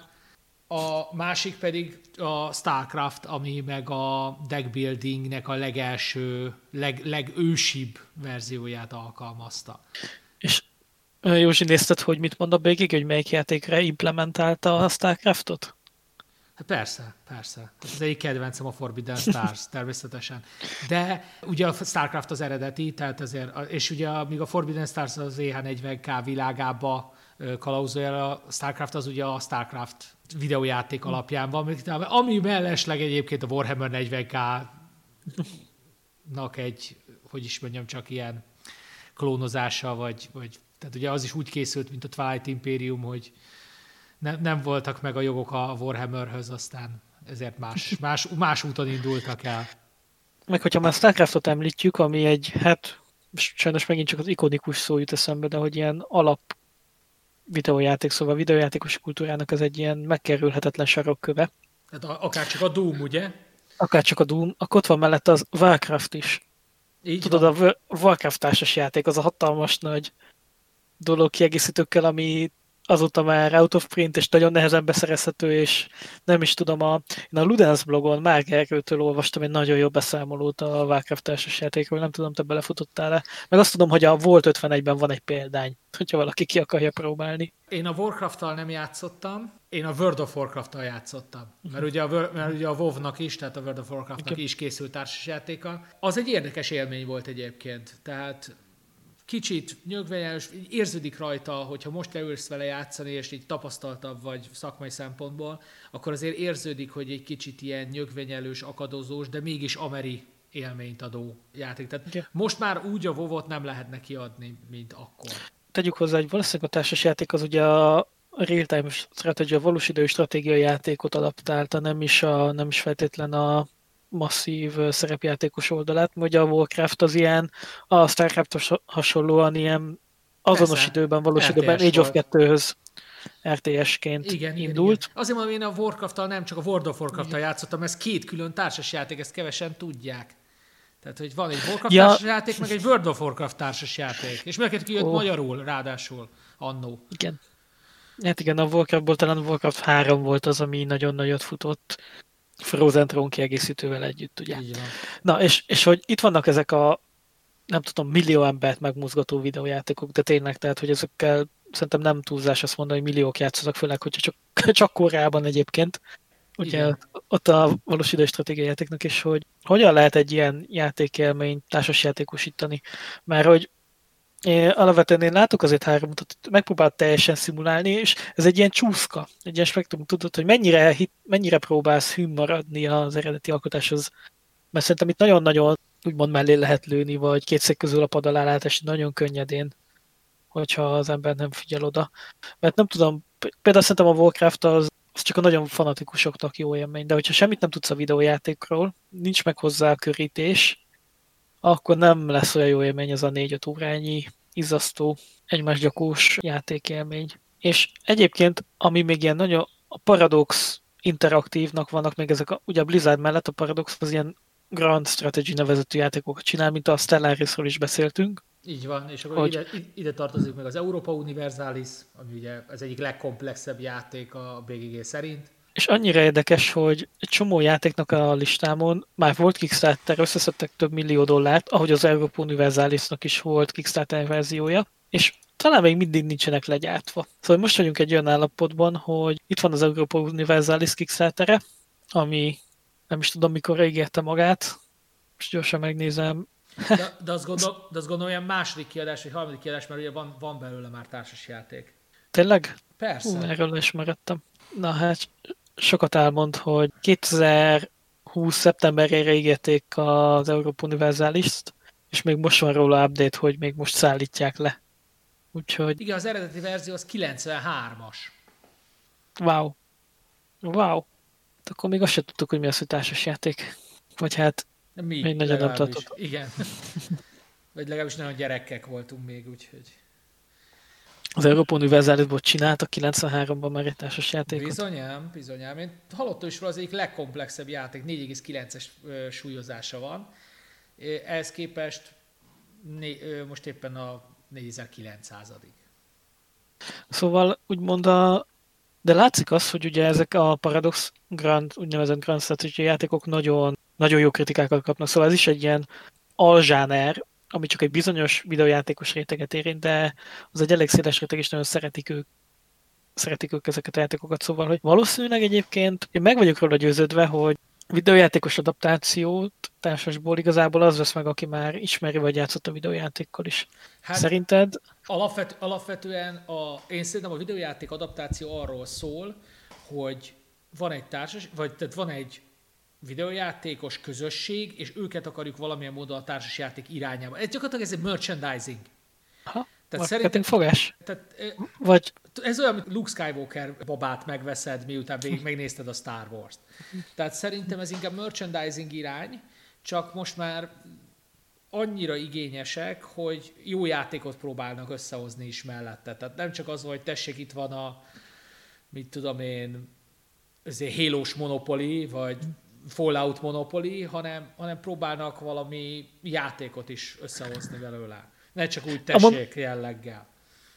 Speaker 1: A másik pedig a Starcraft, ami meg a deckbuildingnek a legelső, leg, legősibb verzióját alkalmazta.
Speaker 2: És Józsi, nézted, hogy mit mond a végig, hogy melyik játékra implementálta a Starcraftot?
Speaker 1: Hát persze, persze. Az egyik kedvencem a Forbidden Stars, természetesen. De ugye a Starcraft az eredeti, tehát azért, és ugye míg a Forbidden Stars az E H negyven K világába kalauzolja, a Starcraft az ugye a Starcraft videójáték alapján van, ami mellesleg egyébként a Warhammer negyven K-nak egy, hogy is mondjam, csak ilyen klónozása, vagy, vagy tehát ugye az is úgy készült, mint a Twilight Imperium, hogy ne, nem voltak meg a jogok a Warhammerhöz, aztán ezért más, más, más úton indultak el.
Speaker 2: Meg hogyha már Starcraftot említjük, ami egy, hát sajnos megint csak az ikonikus szó jut eszembe, de hogy ilyen alap videójáték, szóval a videójátékos kultúrának ez egy ilyen megkerülhetetlen sarokköve.
Speaker 1: Hát akár csak a Doom, ugye?
Speaker 2: Akár csak a Doom, akkor ott van mellett az Warcraft is.
Speaker 1: Így
Speaker 2: Tudod, van. A Warcraft társas játék, az a hatalmas nagy dolog kiegészítőkkel, ami azóta már out of print, és nagyon nehezen beszerezhető, és nem is tudom, a, én a Ludens blogon már Gergőtől olvastam egy nagyon jó beszámolót a Warcraft társas játékról, nem tudom, te belefutottál-e. Meg azt tudom, hogy a Volt ötvenegyben van egy példány, hogyha valaki ki akarja próbálni.
Speaker 1: Én a Warcraft-tal nem játszottam, én a World of Warcraft-tal játszottam. Mert ugye a, mert ugye a WoW-nak is, tehát a World of Warcraft-nak is készült társasjátéka. Az egy érdekes élmény volt egyébként, tehát kicsit nyögvenyelős, érződik rajta, hogyha most leülsz vele játszani, és így tapasztaltabb vagy szakmai szempontból, akkor azért érződik, hogy egy kicsit ilyen nyögvenyelős, akadozós, de mégis ameri élményt adó játék. Tehát okay. Most már úgy a WoW-ot nem lehetne kiadni, mint akkor.
Speaker 2: Tegyük hozzá, hogy valószínűleg a társasjáték az ugye a real-time strategy, a valós idő stratégiai játékot adaptálta, nem is, a, nem is feltétlen a masszív szerepjátékos oldalát, ugye a Warcraft az ilyen, a Starcraft hasonlóan ilyen azonos Persze. időben, valós er té es időben Age of kettőhöz er té es-ként
Speaker 1: igen,
Speaker 2: indult.
Speaker 1: Igen, igen. Azért mondom, én a Warcraft-tal nem csak a World of Warcraft-tal játszottam, ez két külön társasjáték, ezt kevesen tudják. Tehát, hogy van egy Warcraft ja. társasjáték, meg egy World of Warcraft társasjáték. És meg kijött oh. magyarul, ráadásul, annó.
Speaker 2: Igen. Hát igen, a Warcraftból talán a Warcraft három volt az, ami nagyon nagyot futott. Frozen Throne kiegészítővel együtt, ugye. Na, és, és hogy itt vannak ezek a, nem tudom, millió embert megmozgató videójátékok, de tényleg, tehát, hogy ezekkel szerintem nem túlzás azt mondani, hogy milliók játszottak, főleg, hogyha csak, csak Koreában egyébként. Ugye igen. Ott a valós idő stratégiai játéknak is, hogy hogyan lehet egy ilyen játékélményt társasjátékosítani. Mert hogy én, alapvetően én látok azért három utat, megpróbált teljesen szimulálni, és ez egy ilyen csúszka, egy ilyen spektrum, tudod, hogy mennyire, mennyire próbálsz hűn maradni az eredeti alkotáshoz. Mert szerintem itt nagyon-nagyon úgymond mellé lehet lőni, vagy két szék közül a pad alá lehet esni nagyon könnyedén, hogyha az ember nem figyel oda. Mert nem tudom, például szerintem a Warcraft az az csak a nagyon fanatikusoknak jó élmény, de hogyha semmit nem tudsz a videójátékról, nincs meg hozzá a körítés, akkor nem lesz olyan jó élmény az a négy-öt órányi, izzasztó, egymásgyakós játékélmény. És egyébként, ami még ilyen nagyon, a Paradox interaktívnak vannak még ezek, a, ugye a Blizzard mellett a Paradox az ilyen Grand Strategy nevezetű játékokat csinál, mint a Stellarisról is beszéltünk.
Speaker 1: Így van, és akkor
Speaker 2: hogy...
Speaker 1: ide, ide tartozik meg az Europa Universalis, ami ugye az egyik legkomplexebb játék a bé gé gé szerint.
Speaker 2: És annyira érdekes, hogy egy csomó játéknak a listámon már volt Kickstarter, összeszedtek több millió dollárt, ahogy az Europa Universalisnak is volt Kickstarter verziója, és talán még mindig nincsenek legyártva. Szóval most vagyunk egy olyan állapotban, hogy itt van az Europa Universalis Kickstartere, ami nem is tudom, mikor ígérte magát. Most gyorsan megnézem.
Speaker 1: De, de, azt gondol, de azt gondolom, olyan második kiadás, vagy harmadik kiadás, mert ugye van, van belőle már társasjáték.
Speaker 2: Tényleg?
Speaker 1: Persze.
Speaker 2: Hú, erről ismerettem. Na hát, sokat elmond, hogy kétezer-húsz szeptemberére ígérték az Europa Universalis-t, és még most van róla update, hogy még most szállítják le. Úgyhogy...
Speaker 1: Igen, az eredeti verzió az kilencvenhármas.
Speaker 2: Wow. Wow. Akkor még azt sem tudtuk, hogy mi az, hogy társasjáték. Vagy hát
Speaker 1: mi,
Speaker 2: még nagyon nem tartott.
Speaker 1: Igen. Vagy legalábbis nagyon gyerekek voltunk még, úgyhogy...
Speaker 2: Az Europa Universalisból csináltak kilencvenháromban már egy társasjátékot.
Speaker 1: Bizonyám, bizonyám. Én hallottam is róla, az egyik legkomplexebb játék, négy egész kilences súlyozása van. Ehhez képest né- most éppen a négyezer-kilencszázadik.
Speaker 2: Szóval úgymond a... De látszik az, hogy ugye ezek a Paradox Grand, úgynevezett Grand Strategy játékok nagyon, nagyon jó kritikákat kapnak. Szóval ez is egy ilyen alzsáner, ami csak egy bizonyos videójátékos réteget érint, de az egy elég széles réteg, és nagyon szeretik ők, szeretik ők ezeket a játékokat. Szóval, hogy valószínűleg egyébként én meg vagyok róla győződve, hogy videójátékos adaptációt társasból igazából az vesz meg, aki már ismeri vagy játszott a videójátékkal is. Hát, szerinted?
Speaker 1: Alapvető, alapvetően a, én szerintem a videójáték adaptáció arról szól, hogy van egy társas, vagy tehát van egy videójátékos közösség, és őket akarjuk valamilyen módon a társasjáték irányába. Ez gyakorlatilag ez egy merchandising.
Speaker 2: Ha,
Speaker 1: tehát szerintem
Speaker 2: fogás?
Speaker 1: Tehát,
Speaker 2: vagy...
Speaker 1: Ez olyan, mint Luke Skywalker babát megveszed, miután végig megnézted a Star Wars-t. Tehát szerintem ez inkább merchandising irány, csak most már annyira igényesek, hogy jó játékot próbálnak összehozni is mellette. Tehát nem csak az, hogy tessék, itt van a, mit tudom én, ezért Halo-s Monopoly, vagy Fallout Monopoly, hanem, hanem próbálnak valami játékot is összehozni belőle. Ne csak úgy tessék jelleggel.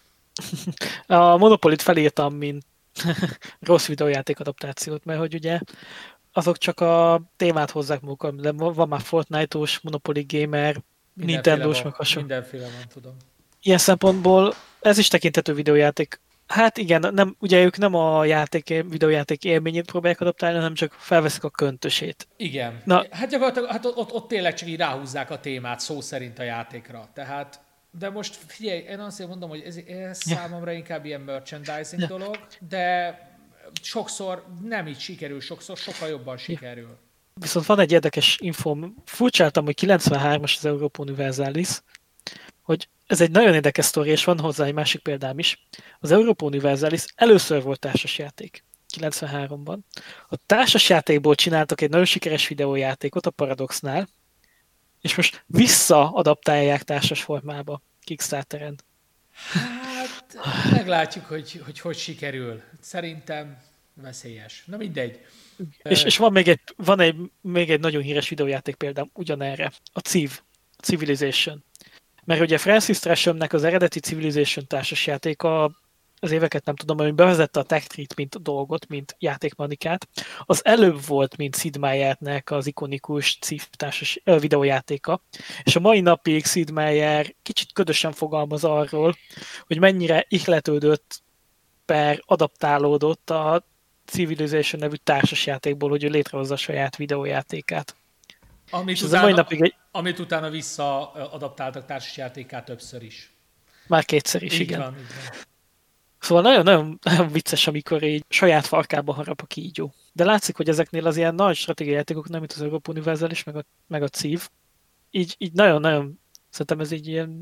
Speaker 2: A Monopoly-t felírtam, mint rossz videójáték adaptációt, mert hogy ugye azok csak a témát hozzák magukkal, de van már Fortnite-os, Monopoly Gamer, Nintendo-s, meg hasonló.
Speaker 1: Mindenféle van, tudom.
Speaker 2: Ilyen szempontból ez is tekinthető videójáték. Hát igen, nem, ugye ők nem a játék, videójáték élményét próbálják adaptálni, hanem csak felveszik a köntösét.
Speaker 1: Igen. Na. Hát gyakorlatilag hát ott, ott tényleg csak így ráhúzzák a témát szó szerint a játékra. Tehát, de most figyelj, én azt mondom, hogy ez, ez yeah. számomra inkább ilyen merchandising yeah. dolog, de sokszor nem így sikerül, sokszor sokkal jobban sikerül. Yeah.
Speaker 2: Viszont van egy érdekes infóm. Furcsáltam, hogy kilencvenhármas az Europa Universalis, hogy ez egy nagyon érdekes sztori, és van hozzá egy másik példám is. Az Europa Universalis először volt társasjáték, kilencvenháromban. A társasjátékból csináltak egy nagyon sikeres videójátékot a Paradoxnál, és most visszaadaptálják társas formába Kickstarteren.
Speaker 1: Hát, meglátjuk, hogy hogy, hogy sikerül. Szerintem veszélyes. Na mindegy.
Speaker 2: És, és van, még egy, van egy, még egy nagyon híres videójáték példám ugyanerre. A Civ, Civilization. Mert ugye Francis Treshamnek az eredeti Civilization társasjátéka, az éveket nem tudom, ami bevezette a tech treat, mint dolgot, mint játékmechanikát, az előbb volt, mint Sid Meiernek az ikonikus Civ társas ö, videójátéka, és a mai napig Sid Meier kicsit ködösen fogalmaz arról, hogy mennyire ihletődött per adaptálódott a Civilization nevű társasjátékból, hogy ő létrehozza a saját videójátékát.
Speaker 1: Amit utána, mai napig egy... amit utána visszaadaptáltak társasjátékát többször is.
Speaker 2: Már kétszer is, így igen.
Speaker 1: Van, így van.
Speaker 2: Szóval nagyon, nagyon, nagyon vicces, amikor így saját farkába harap a kígyó. De látszik, hogy ezeknél az ilyen nagy stratégiai játékok, nem mint az Europa Universalis, meg a, meg a Civ, így, így nagyon-nagyon, szerintem ez így ilyen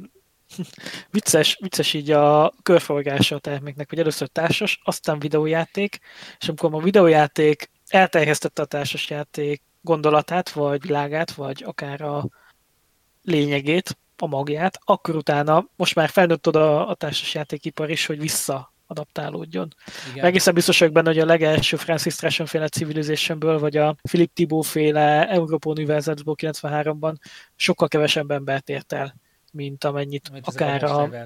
Speaker 2: vicces, vicces így a körforgása a terméknek, hogy először társas, aztán videójáték, és amikor a videójáték elterjesztette a társasjáték gondolatát, vagy világát, vagy akár a lényegét, a magját, akkor utána most már felnőtt oda a társasjátékipar is, hogy visszaadaptálódjon. Egészen biztos vagyok benne, hogy a legelső Francis Tresham féle Civilizationből, vagy a Philip Thibault féle Europa Universalsból kilencvenháromban sokkal kevesebb embert ért el, mint amennyit
Speaker 1: Amit
Speaker 2: akár
Speaker 1: a,
Speaker 2: a,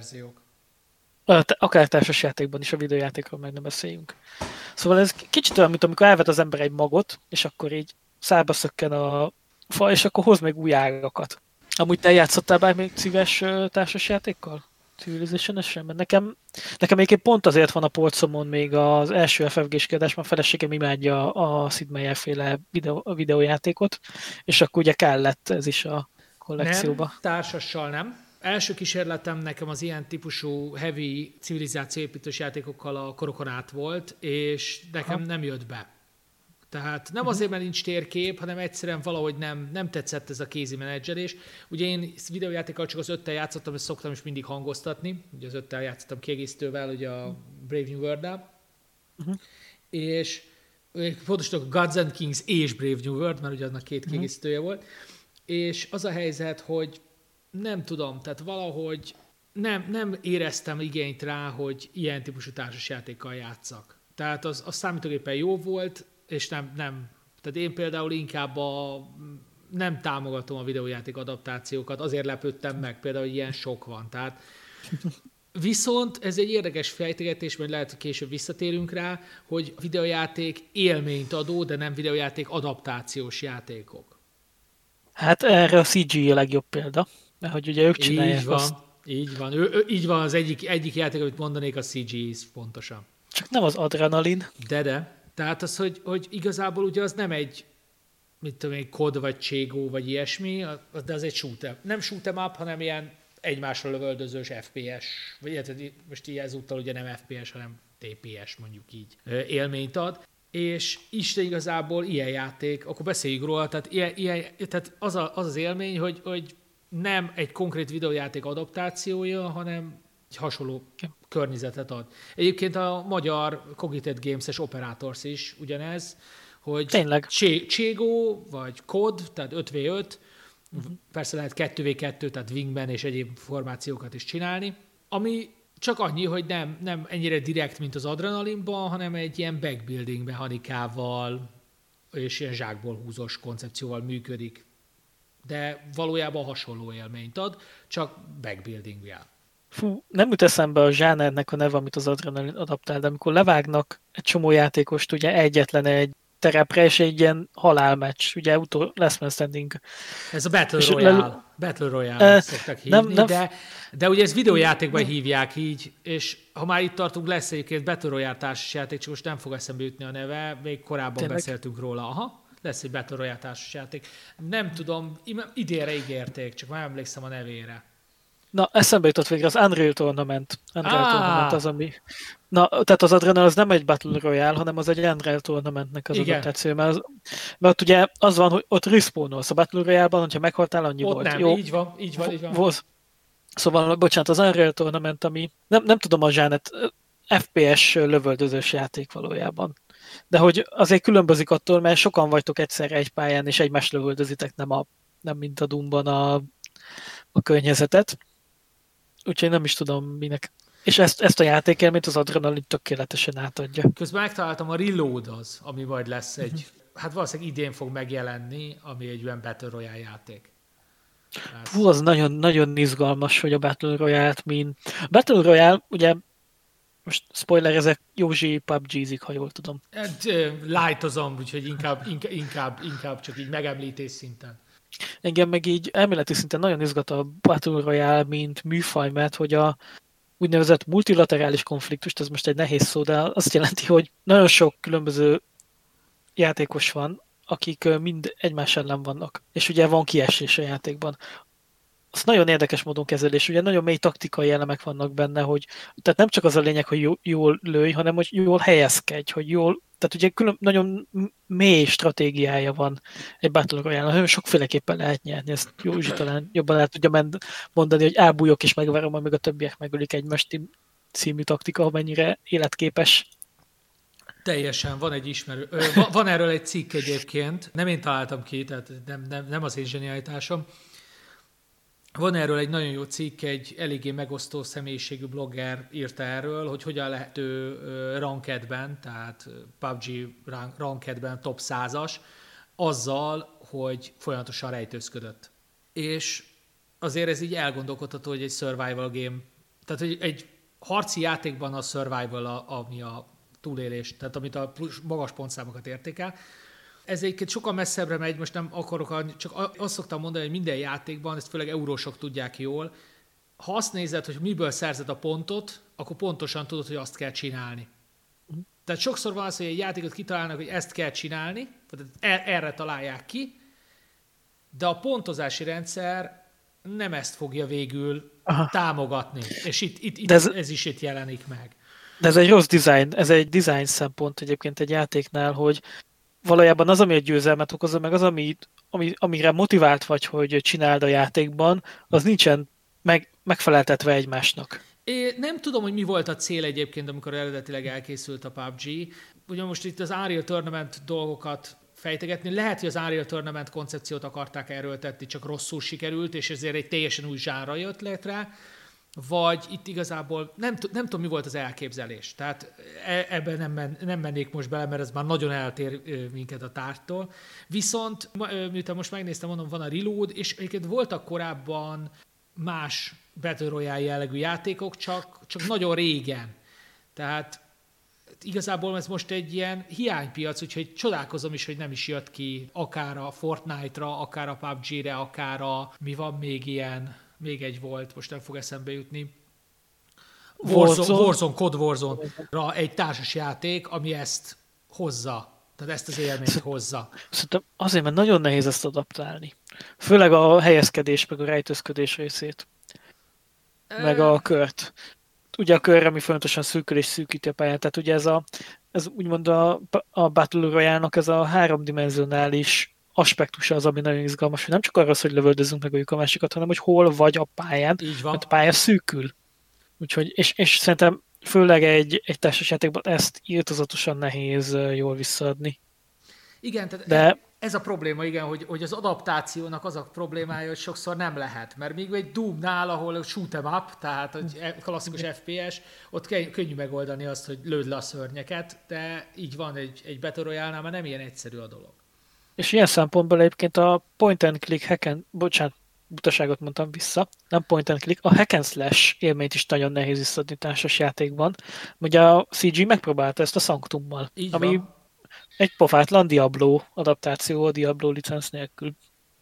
Speaker 2: a akár társasjátékban is, a videójátékról meg nem beszéljünk. Szóval ez kicsit olyan, mint amikor elvet az ember egy magot, és akkor így szárba szökken a fa, és akkor hoz még új ágakat. Amúgy te játszottál bár még szíves társasjátékkal? Civilization-esen? Mert nekem, nekem egyébként pont azért van a polcomon még az első ef ef gés kiadás, mert a feleségem imádja a Sid Meier féle videó, a videójátékot, és akkor ugye kellett ez is a kollekcióba.
Speaker 1: Nem, társassal nem. Első kísérletem nekem az ilyen típusú heavy civilizációépítős játékokkal a korokon át volt, és nekem ha. nem jött be. Tehát nem azért, mert nincs térkép, hanem egyszerűen valahogy nem, nem tetszett ez a kézi menedzselés. Ugye én videójátékkal csak az öttel játszottam, és szoktam is mindig hangoztatni. Ugye az öttel játszottam kiegészítővel, ugye a Brave New World-del. Uh-huh. És pontosan a Gods and Kings és Brave New World, mert ugye annak két uh-huh. kiegészítője volt. És az a helyzet, hogy nem tudom, tehát valahogy nem, nem éreztem igényt rá, hogy ilyen típusú társasjátékkal játszak. Tehát az, az számítógépen jó volt, és nem, nem. Tehát én például inkább a, nem támogatom a videójáték adaptációkat, azért lepődtem meg például, hogy ilyen sok van. Tehát, viszont ez egy érdekes fejtegetés, mert lehet, hogy később visszatérünk rá, hogy a videójáték élményt adó, de nem videójáték adaptációs játékok.
Speaker 2: Hát erre a cé gé a legjobb példa, mert hogy ugye ők csinálják
Speaker 1: így van,
Speaker 2: azt.
Speaker 1: Így van, ő, ő, így van az egyik, egyik játék, amit mondanék, a cé gé pontosan.
Speaker 2: Csak nem az adrenalin.
Speaker 1: De, de. Tehát az, hogy, hogy igazából ugye az nem egy, mit tudom én, kod vagy cségó vagy ilyesmi, de az egy shoot'em. Nem shoot'em up, hanem ilyen egymásra lövöldözős ef pé es, vagy illetve most így ezúttal ugye nem ef pé es, hanem té pé es mondjuk így élményt ad. És Isten igazából ilyen játék, akkor beszéljük róla, tehát, ilyen, ilyen, tehát az, a, az az élmény, hogy, hogy nem egy konkrét videójáték adaptációja, hanem egy hasonló környezetet ad. Egyébként a magyar Cognited Games-es Operators is ugyanez, hogy Cségó vagy kod, tehát öt vé öt, uh-huh. persze lehet kettő vé kettő, tehát wingman és egyéb formációkat is csinálni, ami csak annyi, hogy nem, nem ennyire direkt, mint az adrenalinban, hanem egy ilyen backbuilding mechanikával és ilyen zsákból húzós koncepcióval működik. De valójában hasonló élményt ad, csak backbuilding-jel.
Speaker 2: Fú, nem jut eszembe a zsánernek a neve, amit az adrenalin adaptál, de amikor levágnak egy csomó játékost, ugye egyetlen egy terepre, és egy ilyen halálmeccs, ugye utol Last Man Standing.
Speaker 1: Ez a Battle Royale, le... Battle Royale uh, szoktak hívni, nem, nem... De, de ugye ezt videójátékban nem. hívják így, és ha már itt tartunk, lesz egyébként Battle Royale társasjáték, csak most nem fog eszembe jutni a neve, még korábban Tényleg? beszéltünk róla. Aha, lesz egy Battle Royale társasjáték. Nem tudom, idénre ígérték, csak már emlékszem a nevére.
Speaker 2: Na, eszembe jutott végre az Unreal Tournament. Unreal ah. Tournament az, ami... Na, tehát az Adrenal az nem egy Battle Royale, hanem az egy Unreal Tournamentnek az adaptáció. Mert, az, mert ugye az van, hogy ott respawnolsz a Battle Royale-ban, hogyha meghaltál, annyi
Speaker 1: ott
Speaker 2: volt.
Speaker 1: Nem,
Speaker 2: Jó?
Speaker 1: így van, így van, így van.
Speaker 2: Volt. Szóval, bocsánat, az Unreal Tournament, ami nem, nem tudom a zsánet, ef pé es lövöldözős játék valójában. De hogy azért különbözik attól, mert sokan vagytok egyszerre egy pályán, és egymást lövöldözitek, nem, a, nem mint a Doomban a, a környezetet. Úgyhogy nem is tudom minek. És ezt, ezt a játékelményt az Adrenalin tökéletesen átadja.
Speaker 1: Közben megtaláltam, a Reload az, ami majd lesz egy, hát valószínűleg idén fog megjelenni, ami egy olyan Battle Royale játék. Ez...
Speaker 2: Hú, az nagyon, nagyon izgalmas, hogy a Battle Royale-t mint... A Battle Royale, ugye, most spoiler, ezek Józsi pé u bé gé-zik, ha jól tudom.
Speaker 1: Hát, light-ozom, úgyhogy inkább, inkább, inkább csak így megemlítés szinten.
Speaker 2: Engem meg így elméleti szinten nagyon izgat a Battle Royale, mint műfaj, mert hogy a úgynevezett multilaterális konfliktust, ez most egy nehéz szó, de azt jelenti, hogy nagyon sok különböző játékos van, akik mind egymás ellen vannak. És ugye van kiesés a játékban. az nagyon érdekes módon kezelés, ugye nagyon mély taktikai elemek vannak benne, hogy tehát nem csak az a lényeg, hogy jól, jól lőj, hanem hogy jól helyezkedj, hogy jól, tehát ugye külön, nagyon mély stratégiája van egy Battle Royale-nak, nagyon sokféleképpen lehet nyerni, ezt Józsi talán jobban el tudja mondani, hogy elbújok és megverom, amíg a többiek megölik egymást című taktika, amennyire életképes.
Speaker 1: Teljesen, van egy ismerő. Van, van erről egy cikk egyébként, nem én találtam ki, tehát nem, nem, nem az én zsenialitásom. Van erről egy nagyon jó cikk, egy eléggé megosztó személyiségű blogger írta erről, hogy hogyan lehet ő rankedben, tehát pé u bé gé rankedben top százas, azzal, hogy folyamatosan rejtőzködött. És azért ez így elgondolkodható, hogy egy survival game, tehát hogy egy harci játékban a survival, a, ami a túlélés, tehát amit a plusz magas pontszámokat értékel. Ez egyébként sokkal messzebbre megy, most nem akarok, csak azt szoktam mondani, hogy minden játékban, ezt főleg eurósok tudják jól, ha azt nézed, hogy miből szerzed a pontot, akkor pontosan tudod, hogy azt kell csinálni. Tehát sokszor van az, hogy egy játékot kitalálnak, hogy ezt kell csinálni, tehát erre találják ki, de a pontozási rendszer nem ezt fogja végül Aha. támogatni. És itt, itt, itt ez, ez is itt jelenik meg.
Speaker 2: De ez egy rossz design, ez egy design szempont egyébként egy játéknál, hogy valójában az, ami egy győzelmet okozza, meg az, ami, ami, amire motivált vagy, hogy csináld a játékban, az nincsen meg, megfeleltetve egymásnak.
Speaker 1: Én nem tudom, hogy mi volt a cél egyébként, amikor eredetileg elkészült a pé u bé gé. Ugye most itt az Unreal Tournament dolgokat fejtegetni. Lehet, hogy az Unreal Tournament koncepciót akarták erőltetni, csak rosszul sikerült, és ezért egy teljesen új zsánra jött létre, vagy itt igazából nem, nem tudom, mi volt az elképzelés. Tehát ebben nem, men, nem mennék most bele, mert ez már nagyon eltér minket a tárgytól. Viszont, miután most megnéztem, mondom, van a Reload, és egyébként voltak korábban más Battle Royale jellegű játékok, csak, csak nagyon régen. Tehát igazából ez most egy ilyen hiánypiac, úgyhogy csodálkozom is, hogy nem is jött ki akár a Fortnite-ra, akár a pé u bé gé-re, akár a, mi van még ilyen, még egy volt, most nem fog eszembe jutni, Warzone, Warzone Code Warzone-ra egy társas játék, ami ezt hozza. Tehát ezt az élményt hozza.
Speaker 2: Szerintem azért, mert nagyon nehéz ezt adaptálni. Főleg a helyezkedés, meg a rejtőzködés részét. Meg a kört. Ugye a kör, ami folyamatosan szűkül és szűkíti a pályát. Tehát ugye ez, a, ez úgymond a, a Battle Royale-nak ez a háromdimenzionális aspektusa az, ami nagyon izgalmas, hogy nem csak arra, hogy lövöldözünk meg a másikat, hanem hogy hol vagy a pályán, mert a pálya szűkül. Úgyhogy, és, és szerintem főleg egy, egy társasjátékban ezt írtozatosan nehéz jól visszaadni.
Speaker 1: Igen, tehát De... ez a probléma, igen, hogy, hogy az adaptációnak az a problémája, hogy sokszor nem lehet. Mert még egy Doomnál, ahol shoot 'em up, tehát egy klasszikus ef pé es, ott könnyű megoldani azt, hogy lőd le a szörnyeket, de így van egy, egy Battle Royale-nál, már nem ilyen egyszerű a dolog.
Speaker 2: És ilyen szempontból egyébként a point and click hack and, bocsánat, butaságot mondtam vissza, nem point and click, a hack and slash élményt is nagyon nehéz visszadni társas játékban. Ugye a cé gé megpróbálta ezt a Sanctummal,
Speaker 1: így
Speaker 2: ami
Speaker 1: van.
Speaker 2: Egy pofátlan Diablo adaptáció a Diablo licenc nélkül.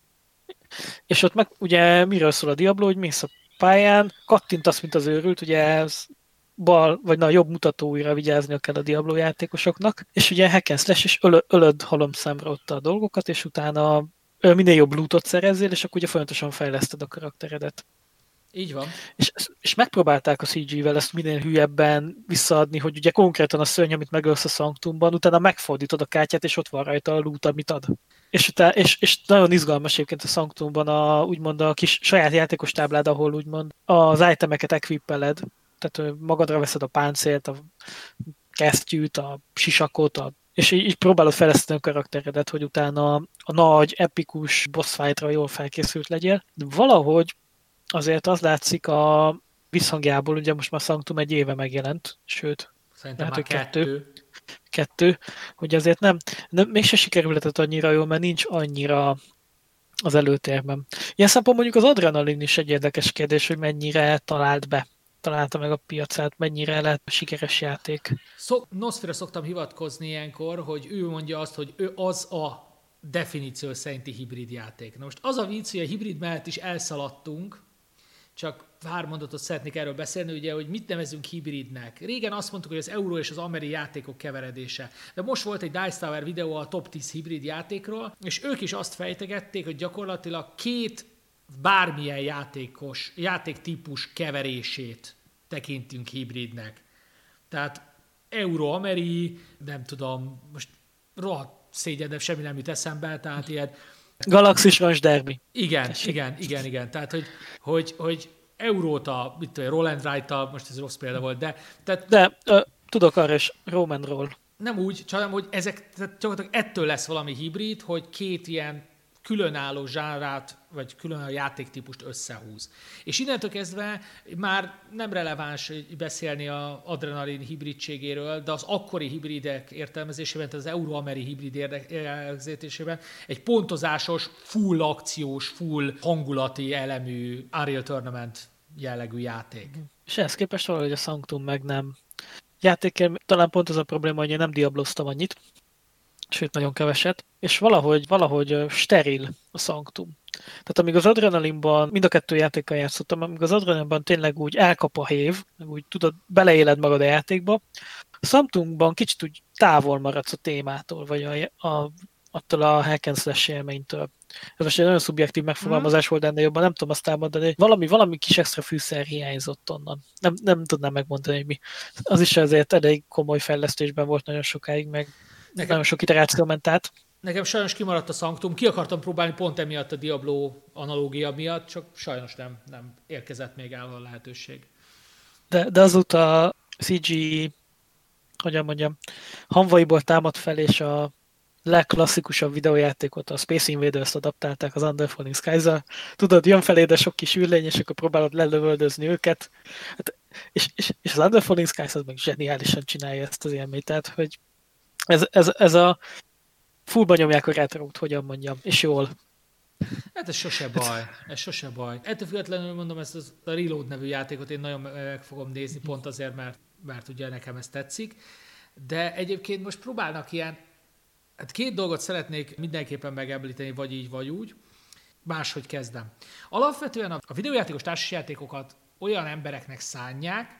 Speaker 2: És ott meg ugye miről szól a Diablo, hogy mész a pályán, kattintasz, mint az őrült, ugye ez bal, vagy na, jobb mutatóira vigyáznia kell a Diablo játékosoknak, és ugye hack and slash, és ölö, ölöd halomszámra ott a dolgokat, és utána minél jobb lootot szerezzél, és akkor ugye folyamatosan fejleszted a karakteredet.
Speaker 1: Így van.
Speaker 2: És, és megpróbálták a cé gé-vel ezt minél hülyebben visszaadni, hogy ugye konkrétan a szörny, amit megölsz a Sanctumban, utána megfordítod a kártyát, és ott van rajta a loot, amit ad. És, utána, és, és nagyon izgalmas egyébként a Sanctumban a, úgymond a kis saját játékos táblád, ahol úgymond az itemeket equippeled, tehát magadra veszed a páncélt, a kesztyűt, a sisakot, a, és így, így próbálod fejleszteni a karakteredet, hogy utána a nagy, epikus boss fightra jól felkészült legyél. De valahogy azért az látszik a visszhangjából, ugye most már Sanctum egy éve megjelent, sőt,
Speaker 1: szerintem már kettő. kettő.
Speaker 2: Kettő, hogy azért nem, nem mégse sikerülhetett annyira jól, mert nincs annyira az előtérben. Ilyen szempontból mondjuk az Adrenalin is egy érdekes kérdés, hogy mennyire talált be, találta meg a piacát, mennyire lett sikeres játék.
Speaker 1: Szok, Nosfera szoktam hivatkozni ilyenkor, hogy ő mondja azt, hogy ő az a definíció szerinti hibrid játék. Na most az a vicc, hogy a hibrid mellett is elszaladtunk, csak pár mondatot szeretnék erről beszélni, ugye, hogy mit nevezünk hibridnek. Régen azt mondtuk, hogy az euró és az ameri játékok keveredése. De most volt egy Dice Tower videó a top tíz hibrid játékról, és ők is azt fejtegették, hogy gyakorlatilag két bármilyen játékos, játéktípus keverését tekintünk hibridnek. Tehát Euro-Ameri, nem tudom, most rohadt szégyen, de semmi nem jut eszembe, tehát ilyen...
Speaker 2: Galaxis Ranch Derby.
Speaker 1: Igen, Tessék. igen, igen, igen. Tehát, hogy, hogy, hogy Euróta, mit tudom, Roland Wright-tal, most ez rossz példa volt, de... Tehát,
Speaker 2: de uh, tudok arra is, Roman Roll.
Speaker 1: Nem úgy, csak hogy ezek, tehát gyakorlatilag ettől lesz valami hibrid, hogy két ilyen különálló zsánrát, vagy különálló játéktípust összehúz. És innentől kezdve már nem releváns beszélni az adrenalin hibridségéről, de az akkori hibridek értelmezésében, tehát az Euro-Ameri hibrid értelmezésében egy pontozásos, full akciós, full hangulati elemű Unreal Tournament jellegű játék.
Speaker 2: És ehhez képest valahogy a Sanctum meg nem. Játékért talán pont az a probléma, hogy én nem diabloztam annyit, sőt nagyon keveset, és valahogy, valahogy steril a Sanctum. Tehát amíg az Adrenalinban, mind a kettő játékkal játszottam, amíg az Adrenalinban tényleg úgy elkap a hév, meg úgy tudod, beleéled magad a játékba, a Sanctumban kicsit úgy távol maradsz a témától, vagy a, a, attól a hack and slash élménytől. Ez most egy nagyon szubjektív megfogalmazás volt ennél jobban, nem tudom azt elmondani, hogy valami, valami kis extra fűszer hiányzott onnan. Nem, nem tudnám megmondani, hogy mi. Az is azért elég komoly fejlesztésben volt nagyon sokáig, meg nekem, nagyon sok iteráció ment át.
Speaker 1: Nekem sajnos kimaradt a Sanctum, ki akartam próbálni pont emiatt a Diablo analógia miatt, csak sajnos nem, nem érkezett még el a lehetőség.
Speaker 2: De, de azóta a cé gé, hogyan mondjam, hamvaiból támad fel, és a legklasszikusabb videójátékot, a Space Invaders-t adaptálták az Under Falling Skies-al. Tudod, jön feléd a sok kis űrlény, és akkor próbálod lelövöldözni őket. Hát, és, és, és az Under Falling Skies az meg zseniálisan csinálja ezt az élményt. Tehát, hogy ez, ez, ez a fullba nyomják a retrót, hogyan mondjam, és jól.
Speaker 1: Hát ez sose baj, ez sose baj. Ettől függetlenül mondom, ezt a Reload nevű játékot én nagyon meg fogom nézni, pont azért, mert, mert ugye nekem ez tetszik. De egyébként most próbálnak ilyen, hát két dolgot szeretnék mindenképpen megemlíteni, vagy így, vagy úgy. Máshogy kezdem. Alapvetően a videójátékos társasjátékokat olyan embereknek szánják,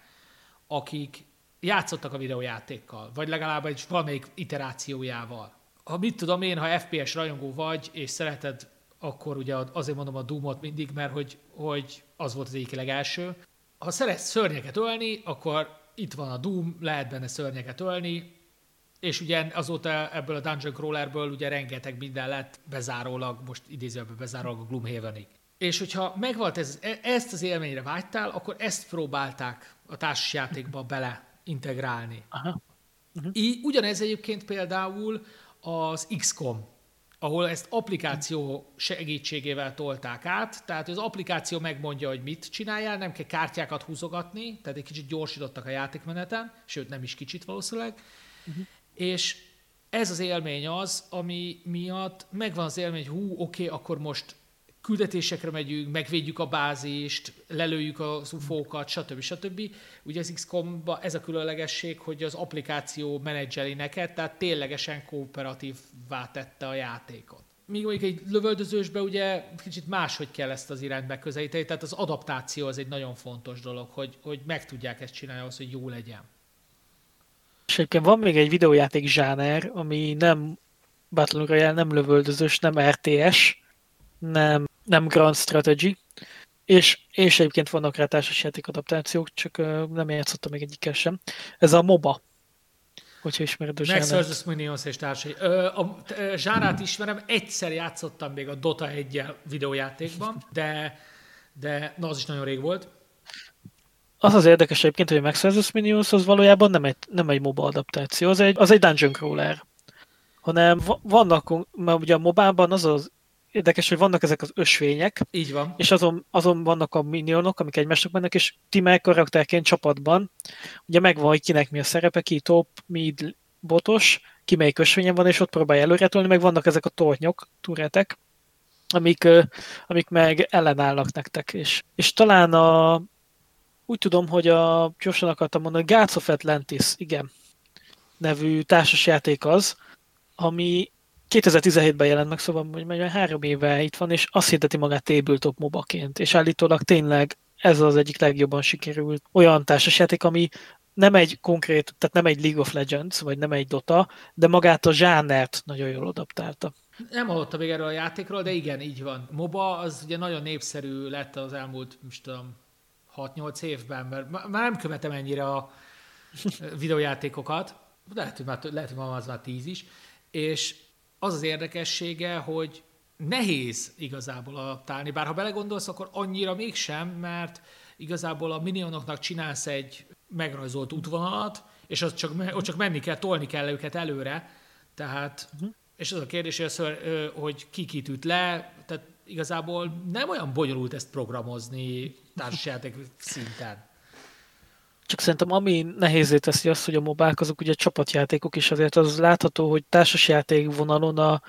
Speaker 1: akik játszottak a videójátékkal, vagy legalább egy valamelyik iterációjával. Ha mit tudom én, ha ef pé es rajongó vagy, és szereted, akkor ugye azért mondom a Doomot mindig, mert hogy, hogy az volt az egyik legelső. Ha szeretsz szörnyeket ölni, akkor itt van a Doom, lehet benne szörnyeket ölni, és ugye azóta ebből a Dungeon Crawlerből ugye rengeteg minden lett bezárólag, most idézőben bezárólag a Gloomhavenig. És hogyha megvolt ez, ezt az élményre vágytál, akkor ezt próbálták a társasjátékba bele integrálni. Aha. Uh-huh. Így, ugyanez egyébként például az iksz kom, ahol ezt applikáció segítségével tolták át, tehát az applikáció megmondja, hogy mit csináljál, nem kell kártyákat húzogatni, tehát egy kicsit gyorsítottak a játékmeneten, sőt nem is kicsit valószínűleg, uh-huh. És ez az élmény az, ami miatt megvan az élmény, hogy hú, oké, okay, akkor most küldetésekre megyünk, megvédjük a bázist, lelőjük az ufókat, stb. stb. Ugye az iksz komban ez a különlegesség, hogy az applikáció menedzseli neked, tehát ténylegesen kooperatívvá tette a játékot. Míg mondjuk egy lövöldözősben ugye kicsit máshogy kell ezt az irányt megközelíteni, tehát az adaptáció az egy nagyon fontos dolog, hogy, hogy meg tudják ezt csinálni ahhoz, hogy jó legyen.
Speaker 2: És egyébként van még egy videójáték zsáner, ami nem Battle Royale, nem lövöldözős, nem er té es, nem, nem Grand Strategy, és, és egyébként vannak rá társasjáték adaptációk, csak uh, nem játszottam még egyikkel sem. Ez a MOBA, hogyha ismered a zsánert.
Speaker 1: Max versus. Minions és társai. Ö, a zsánrát ismerem, egyszer játszottam még a Dota egyel videójátékban, de, de na, az is nagyon rég volt.
Speaker 2: Az az érdekes egyébként, hogy a Max versus. Minions az valójában nem egy, nem egy MOBA adaptáció, az egy, az egy dungeon crawler. Hanem vannak, mert ugye a mobában az az érdekes, hogy vannak ezek az ösvények.
Speaker 1: Így van.
Speaker 2: És azon, azon vannak a minionok, amik egymásnak mennek, és ti meg karakterként csapatban, ugye megvan, hogy kinek mi a szerepe, ki top, mid, botos, ki melyik ösvényen van, és ott próbálja előretolni, meg vannak ezek a tornyok, turetek, amik, amik meg ellenállnak nektek. És, és talán a úgy tudom, hogy a, gyorsan akartam mondani, Gods of Atlantis, igen, nevű társasjáték az, ami kétezer-tizenhétben jelent meg, szóval hogy már három éve itt van, és azt hirdeti magát tabletop mobaként, és állítólag tényleg ez az egyik legjobban sikerült olyan társasjáték, ami nem egy konkrét, tehát nem egy League of Legends, vagy nem egy Dota, de magát a zsánert nagyon jól adaptálta.
Speaker 1: Nem hallottam még erről a játékról, de igen, így van. MOBA az ugye nagyon népszerű lett az elmúlt, most tudom, hat-nyolc évben, mert már nem követem ennyire a videójátékokat, lehet, hogy már, lehet, hogy az már tíz is, és az az érdekessége, hogy nehéz igazából adaptálni, bár ha belegondolsz, akkor annyira mégsem, mert igazából a minionoknak csinálsz egy megrajzolt útvonalat, és az csak, ott csak menni kell, tolni kell őket előre, tehát, uh-huh. és az a kérdés, hogy, az, hogy ki kit üt le, tehát igazából nem olyan bonyolult ezt programozni társasjáték szinten.
Speaker 2: Csak szerintem ami nehézé teszi azt, hogy a mobák azok ugye csapatjátékok is, azért az látható, hogy társasjáték vonalon a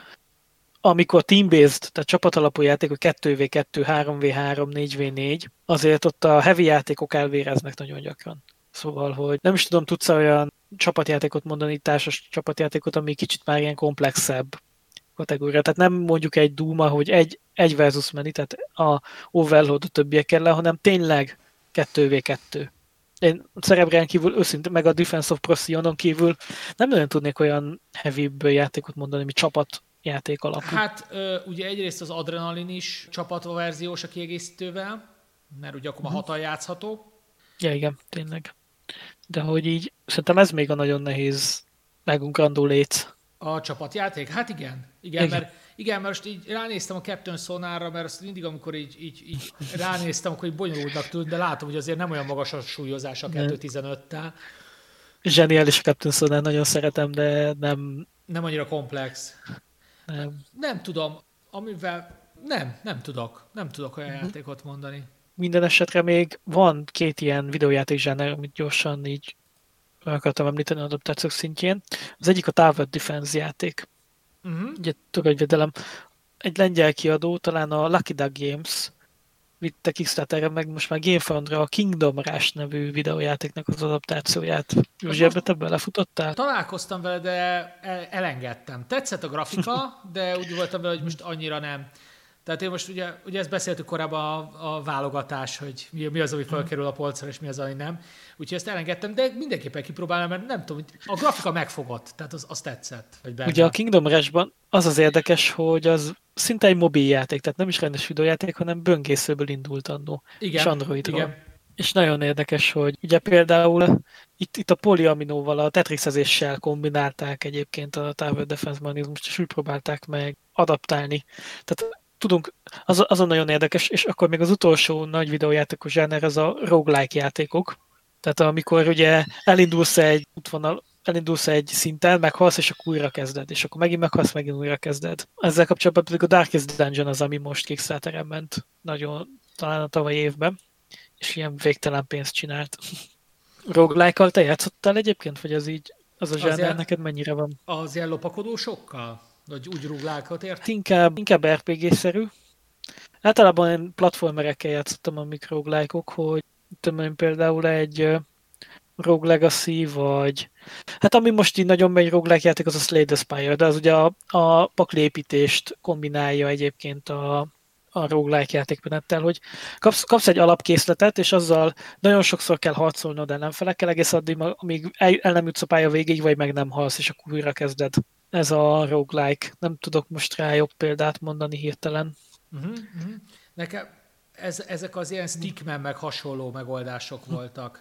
Speaker 2: amikor team-based, tehát csapatalapú játék, hogy kettő vé kettő, három vé három, négy vé négy, azért ott a heavy játékok elvéreznek nagyon gyakran. Szóval, hogy nem is tudom, tudsz olyan csapatjátékot mondani, társas csapatjátékot, ami kicsit már ilyen komplexebb kategória. Tehát nem mondjuk egy Duma, hogy egy, egy versus many, tehát a Overlord a többiek ellen, hanem tényleg kettő vé kettő. Én Cerebrán kívül őszintén, meg a Defense of Procyonon kívül nem nagyon tudnék olyan heavy-b játékot mondani, ami csapat játék alapú.
Speaker 1: Hát ugye egyrészt az Adrenalin is csapatverziós a kiegészítővel, mert ugye akkor már uh-huh. hatan játszható.
Speaker 2: Ja, igen, tényleg. De hogy így, szerintem ez még a nagyon nehéz megungrandó léc.
Speaker 1: A csapatjáték? Hát igen. Igen, igen. Mert, igen, mert most így ránéztem a Captain Sonarra, mert azt mindig, amikor így, így, így ránéztem, akkor így bonyolultnak tűnt, de látom, hogy azért nem olyan magas a súlyozás a kettő tizenöttel.
Speaker 2: Zseniális a Captain Sonar, nagyon szeretem, de nem...
Speaker 1: Nem annyira komplex.
Speaker 2: Nem.
Speaker 1: Nem tudom, amivel nem, nem tudok, nem tudok olyan uh-huh. játékot mondani.
Speaker 2: Minden esetre még van két ilyen videójáték zsáner, amit gyorsan így akartam említeni adaptációk szintjén. Az egyik a Tower Defense játék. Uh-huh. Ugye toronyvédelem. Egy lengyel kiadó, talán a Lucky Duck Games vitte Kickstarterre, meg most már Gamefundra a Kingdom Rush nevű videójátéknak az adaptációját. Józsi, ebbe te belefutottál?
Speaker 1: Találkoztam vele, de elengedtem. Tetszett a grafika, de úgy voltam vele, hogy most annyira nem. Tehát én most ugye, ugye ezt beszéltük korábban a, a válogatás, hogy mi, mi az, ami felkerül a polcra, és mi az, ami nem. Úgyhogy ezt elengedtem, de mindenképpen kipróbálom, mert nem tudom, a grafika megfogott, tehát az, az tetszett.
Speaker 2: Ugye a Kingdom Rush-ban az az érdekes, hogy az szinte egy mobil játék, tehát nem is rendes videójáték, hanem böngészőből indult annó.
Speaker 1: Igen,
Speaker 2: és Androidról.
Speaker 1: Igen.
Speaker 2: És nagyon érdekes, hogy ugye például itt, itt a polyaminóval, a tetrisezéssel kombinálták egyébként a Tower Defense mechanizmust, és úgy próbálták meg adaptálni. Tehát tudunk, az, azon nagyon érdekes, és akkor még az utolsó nagy videójátékos zsáner, az a roguelike játékok. Tehát amikor ugye elindulsz egy útvonal, elindulsz egy szinten, meghalsz, és akkor újra kezded, és akkor megint meghalsz, megint újra kezded. Ezzel kapcsolatban pedig a Darkest Dungeon az, ami most Kickstarteren ment, nagyon talán a tavalyi évben, és ilyen végtelen pénzt csinált. Roguelike-kal te játszottál egyébként, vagy az így, az a zsáner neked mennyire van?
Speaker 1: Az ilyen lopakodósokkal? Vagy úgy roguelike-ot ért?
Speaker 2: Inkább, inkább er pé gé-szerű. Általában én platformerekkel játszottam a roguelike-ok, hogy tudom, például egy Rogue Legacy, vagy... Hát ami most így nagyon megy roguelike játék, az a Slay the Spire, de az ugye a, a pakliépítést kombinálja egyébként a, a roguelike játékmenettel, hogy kapsz, kapsz egy alapkészletet, és azzal nagyon sokszor kell harcolnod ellenfelekkel, egész addig, amíg el, el nem jutsz a pálya végig, vagy meg nem halsz, és akkor újra kezded. Ez a roguelike. Nem tudok most rá jobb példát mondani hirtelen.
Speaker 1: Uh-huh, uh-huh. Nekem ez, ezek az ilyen Stickman meg hasonló megoldások voltak.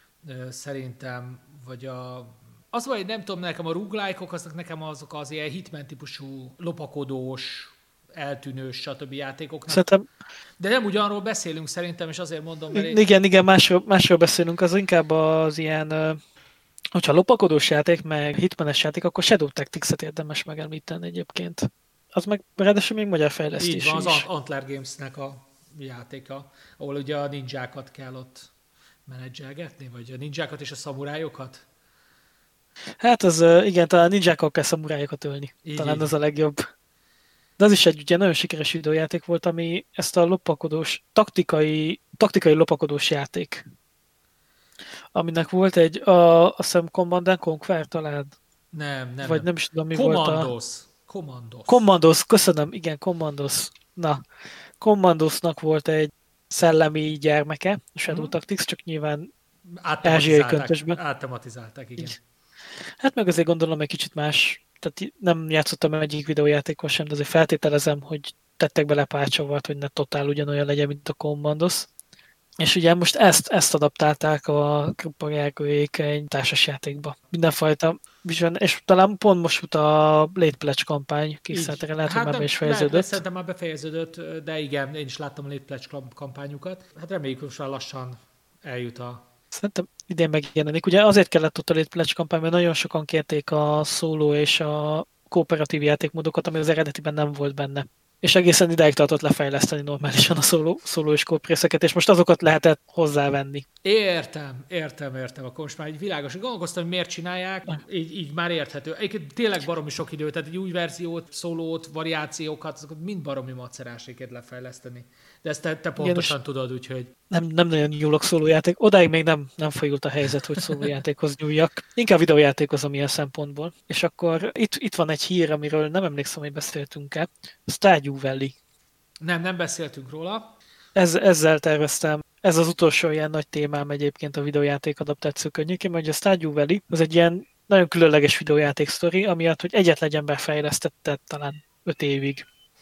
Speaker 1: Szerintem, vagy a... Az vagy, nem tudom, nekem a roguelike-ok, azok nekem azok az ilyen Hitman típusú, lopakodós, eltűnős, stb. Játékoknak. Szerintem... De nem ugyanról beszélünk szerintem, és azért mondom, mert... Én...
Speaker 2: Igen, igen, másról, másról beszélünk, az inkább az ilyen... Hogyha lopakodós játék, meg hitmanes játék, akkor Shadow Tactics-et érdemes megemlíteni egyébként. Az meg ráadásul még magyar fejlesztés is.
Speaker 1: Így van, az Antler Games-nek a játéka, ahol ugye a ninjákat kell ott menedzselgetni, vagy a ninjákat és a szamurájokat?
Speaker 2: Hát az, igen, talán ninjákkal kell szamurájokat ölni. Így, talán így. Az a legjobb. De az is egy ugye nagyon sikeres videójáték volt, ami ezt a lopakodós, taktikai, taktikai lopakodós játék, aminek volt egy, a, azt hiszem Command and Conquer talán.
Speaker 1: Nem, nem.
Speaker 2: Vagy nem is tudom, mi
Speaker 1: Commandos.
Speaker 2: volt a...
Speaker 1: Commandos.
Speaker 2: Commandos, köszönöm, igen, Commandos. Na, Commandosnak volt egy szellemi gyermeke, a Shadow hmm. Tactics, csak nyilván ázsiai köntösben.
Speaker 1: Áttematizálták, igen.
Speaker 2: Így. Hát meg azért gondolom egy kicsit más tehát nem játszottam egyik videójátékos sem, de azért feltételezem, hogy tettek bele pácsovart, hogy ne totál ugyanolyan legyen, mint a Commandos. És ugye most ezt, ezt adaptálták a Kruppa Gergőjék egy társasjátékba. Mindenfajta vision, és talán pont most fut a Late Pledge kampány Kickstarterre, lehet, hát hogy már be is fejeződött.
Speaker 1: Lehet, szerintem már befejeződött, de igen, én is láttam a Late Pledge kampányukat. Hát reméljük, hogy már lassan eljut a...
Speaker 2: Szerintem idén megjelenik. Ugye azért kellett ott a Late Pledge kampány, mert nagyon sokan kérték a szóló és a kooperatív játékmódokat, ami az eredetiben nem volt benne. És egészen ideig tartott lefejleszteni normálisan a szóló, szóló és kóp részeket, és most azokat lehetett hozzávenni.
Speaker 1: Értem, értem, értem. Akkor most már így világos. Gondolkoztam, hogy miért csinálják, így, így már érthető. Egyébként tényleg baromi sok idő, tehát egy új verziót, szólót, variációkat, azokat mind baromi maceráséket lefejleszteni. De ezt te, te pontosan igen, tudod, úgyhogy...
Speaker 2: Nem, nem nagyon nyúlok szólójáték. Odáig még nem, nem folyult a helyzet, hogy szólójátékhoz nyúljak. Inkább videójátékozom ilyen szempontból. És akkor itt, itt van egy hír, amiről nem emlékszem, hogy beszéltünk-e. Stardew Valley.
Speaker 1: Nem, nem beszéltünk róla.
Speaker 2: Ez, ezzel terveztem. Ez az utolsó ilyen nagy témám egyébként a videójáték adaptáció környékén, hogy a Stardew Valley az egy ilyen nagyon különleges videójáték sztori, amiatt, hogy egyetlen ember fejlesztette talán öt évig.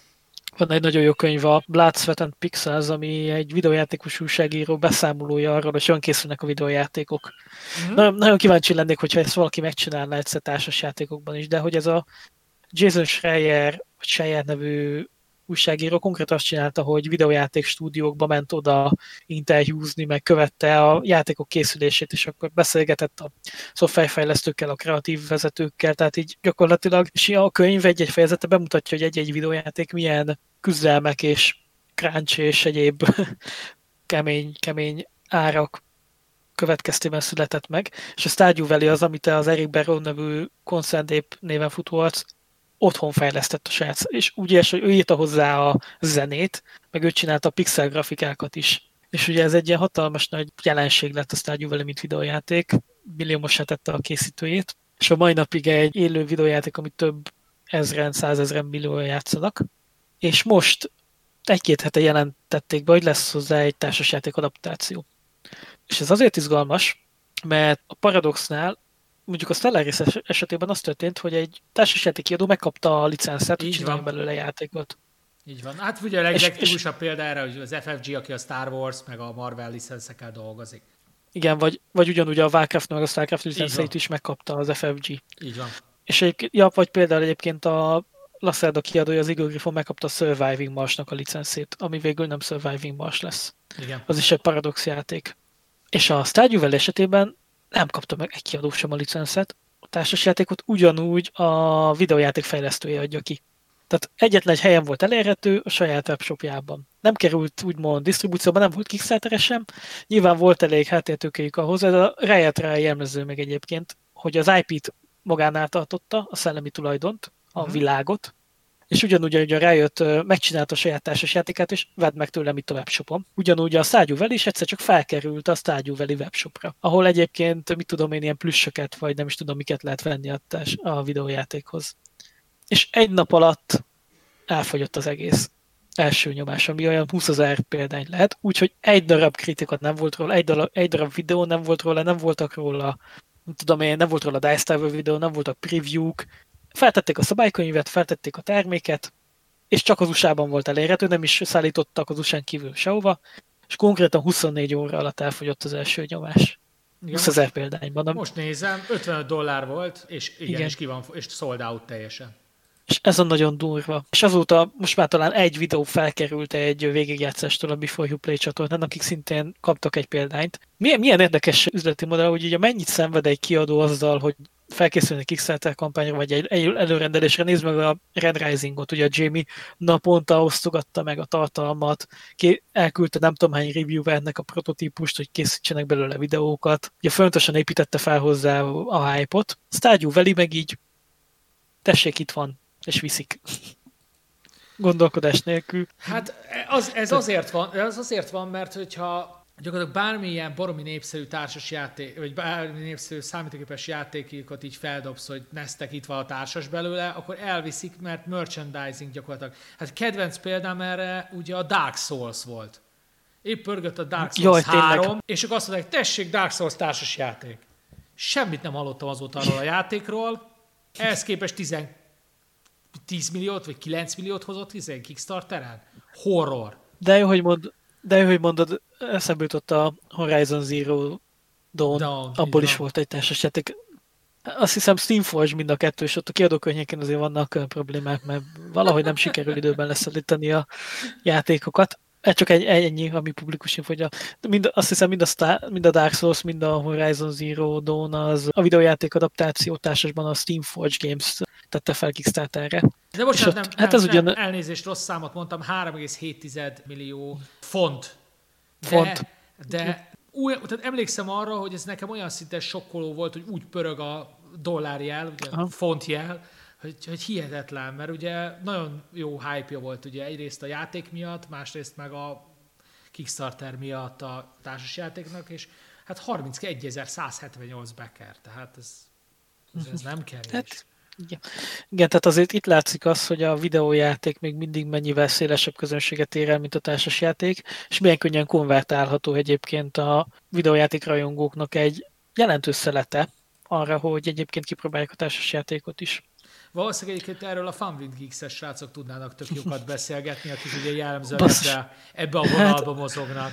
Speaker 2: Van egy nagyon jó könyv, a Blood, Sweat and Pixels, ami egy videójátékos újságíró beszámolója arról, hogy olyan készülnek a videójátékok. Mm-hmm. Nagyon, nagyon kíváncsi lennék, hogyha ezt valaki megcsinálná egyszer társas játékokban is, de hogy ez a Jason Schreier, vagy Schreier nevű újságíró konkrétan azt csinálta, hogy videójáték stúdiókba ment oda interjúzni, meg követte a játékok készülését, és akkor beszélgetett a szoftverfejlesztőkkel, a kreatív vezetőkkel, tehát így gyakorlatilag, és a könyv egy-egy fejezete bemutatja, hogy egy-egy videójáték milyen küzdelmek és crunch és egyéb kemény, kemény árak következtében született meg, és a Stardew Valley az, amit az Eric Barrow nevű Concerndeep néven futó arc otthon fejlesztett a srác, és úgy érsz, hogy ő írta hozzá a zenét, meg ő csinálta a pixel grafikákat is. És ugye ez egy ilyen hatalmas nagy jelenség lett a Stardew Valley, mint videójáték, milliómosá tette a készítőjét, és a mai napig egy élő videójáték, amit több ezren, százezren millióan játszanak, és most egy-két hete jelentették be, hogy lesz hozzá egy társasjáték adaptáció. És ez azért izgalmas, mert a Paradoxnál mondjuk a Stellaris esetében az történt, hogy egy társasjáték kiadó megkapta a licenszet, hogy csináljon belőle játékot.
Speaker 1: Így van. Hát ugye a legtípusabb példa erre, hogy az ef ef gé, aki a Star Wars, meg a Marvel licenszekkel dolgozik.
Speaker 2: Igen, vagy, vagy ugyanúgy a Warcraft, meg a Starcraft licenszeit is megkapta az ef ef gé.
Speaker 1: Így van.
Speaker 2: És egy, ja, vagy például egyébként a Lacerda kiadója, az Eagle Gryphon megkapta a Surviving Marsnak a licenszét, ami végül nem Surviving Mars lesz.
Speaker 1: Igen.
Speaker 2: Az is egy Paradox játék. És a Stardew Valley esetében nem kapta meg egy kiadó sem a licenszet, a társasjátékot ugyanúgy a videójáték fejlesztője adja ki. Tehát egyetlen egy helyen volt elérhető, a saját webshopjában. Nem került úgymond disztribúcióban, nem volt Kickstarter sem. Nyilván volt elég háttértőkéjük ahhoz, ez a Riot-ra jellemző meg egyébként, hogy az i pét magánál tartotta, a szellemi tulajdont, a uh-huh. világot, és ugyanúgy, hogy a Riot megcsinálta a saját társasjátékát, és vedd meg tőlem itt a webshopon. Ugyanúgy a Stardew Valley is egyszer csak felkerült a Stardew Valley webshopra, ahol egyébként, mit tudom én, ilyen plüssöket, vagy nem is tudom, miket lehet venni a, társ, a videójátékhoz. És egy nap alatt elfogyott az egész első nyomás, ami olyan húszezer példány lehet, úgyhogy egy darab kritikát nem volt róla, egy darab, egy darab videó nem volt róla, nem voltak róla, nem tudom én, nem volt róla Dice Tower videó, nem voltak preview-k, feltették a szabálykönyvet, feltették a terméket, és csak az u es á-ban volt elérhető, nem is szállítottak az u es á-n kívül sehova, és konkrétan huszonnégy óra alatt elfogyott az első nyomás. húszezer példányban.
Speaker 1: Most nézem, ötvenöt dollár volt, és igen, igen. És, ki van, és sold out teljesen.
Speaker 2: És ez a nagyon durva. És azóta most már talán egy videó felkerült egy végigjátszástól a Before You Play csatornán, akik szintén kaptak egy példányt. Milyen, milyen érdekes üzleti modell, hogy ugye mennyit szenved egy kiadó azzal, hogy felkészülni egy Kickstarter kampányra, vagy egy, egy előrendelésre. Nézd meg a Red Rising-ot, ugye a Jamie naponta osztogatta meg a tartalmat, ki elküldte nem tudom hány reviewernek a prototípust, hogy készítsenek belőle videókat. Ugye fontosan építette fel hozzá a hype-ot. Stardew Valley meg így tessék, itt van, és viszik. Gondolkodás nélkül.
Speaker 1: Hát az, ez, azért van, ez azért van, mert hogyha gyakorlatilag bármilyen baromi népszerű társas játék, vagy bármi népszerű számítógépes játékokat így feldobsz, hogy neztek, itt van a társas belőle, akkor elviszik, mert merchandising gyakorlatilag. Hát kedvenc példám erre ugye a Dark Souls volt. Épp pörgött a Dark Souls Jaj, három, tényleg. És ők azt mondták, tessék, Dark Souls társas játék. Semmit nem hallottam azóta arról a játékról, Ehhez képest tíz milliót vagy kilenc milliót hozott hiszen Kickstarteren. Horror.
Speaker 2: De jó, hogy, mond, de jó, hogy mondod, eszembe jutott a Horizon Zero Dawn,
Speaker 1: Dawn
Speaker 2: abból is volt egy társasjáték. Azt hiszem Steamforge mind a kettő, és ott a kiadókörnyéken azért vannak problémák, mert valahogy nem sikerül időben leszállítani a játékokat. Ez csak egy, ennyi, ami publikus info, hogy a, mind, azt hiszem mind a, Star, mind a Dark Souls, mind a Horizon Zero Dawn az a videójáték adaptáció társasban a Steamforge Games tette fel Kickstarterre.
Speaker 1: De bocsánat, nem,
Speaker 2: hát
Speaker 1: nem,
Speaker 2: ez
Speaker 1: nem,
Speaker 2: ugyan...
Speaker 1: elnézést, rossz számot mondtam, három egész hét millió font. De,
Speaker 2: font.
Speaker 1: de új, tehát emlékszem arra, hogy ez nekem olyan szinten sokkoló volt, hogy úgy pörög a dollárjel, ugye Aha. fontjel, hogy, hogy hihetetlen, mert ugye nagyon jó hype-ja volt ugye egyrészt a játék miatt, másrészt meg a Kickstarter miatt a társasjátéknak, és hát harmincegyezer-százhetvennyolc backer, tehát ez, ez, ez nem kevés. Hát,
Speaker 2: igen. igen, tehát azért itt látszik az, hogy a videójáték még mindig mennyivel szélesebb közönséget ér el, mint a társasjáték, és milyen könnyen konvertálható egyébként a videójáték rajongóknak egy jelentős szelete arra, hogy egyébként kipróbálják a társasjátékot is.
Speaker 1: Valószínűleg egyébként erről a Fun with Geeks-es srácok tudnának tök jókat beszélgetni, akik ugye jellemzően ebbe, ebbe a vonalba hát, mozognak.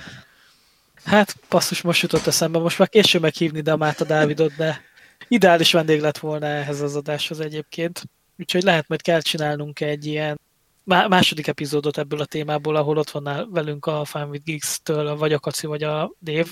Speaker 2: Hát basszus, most jutott eszembe, most már késő meghívni Damáta Dávidot, de ideális vendég lett volna ehhez az adáshoz egyébként. Úgyhogy lehet, majd kell csinálnunk egy ilyen második epizódot ebből a témából, ahol ott van velünk a Fun with Geeks-től, vagy a Kaci, vagy a Dave.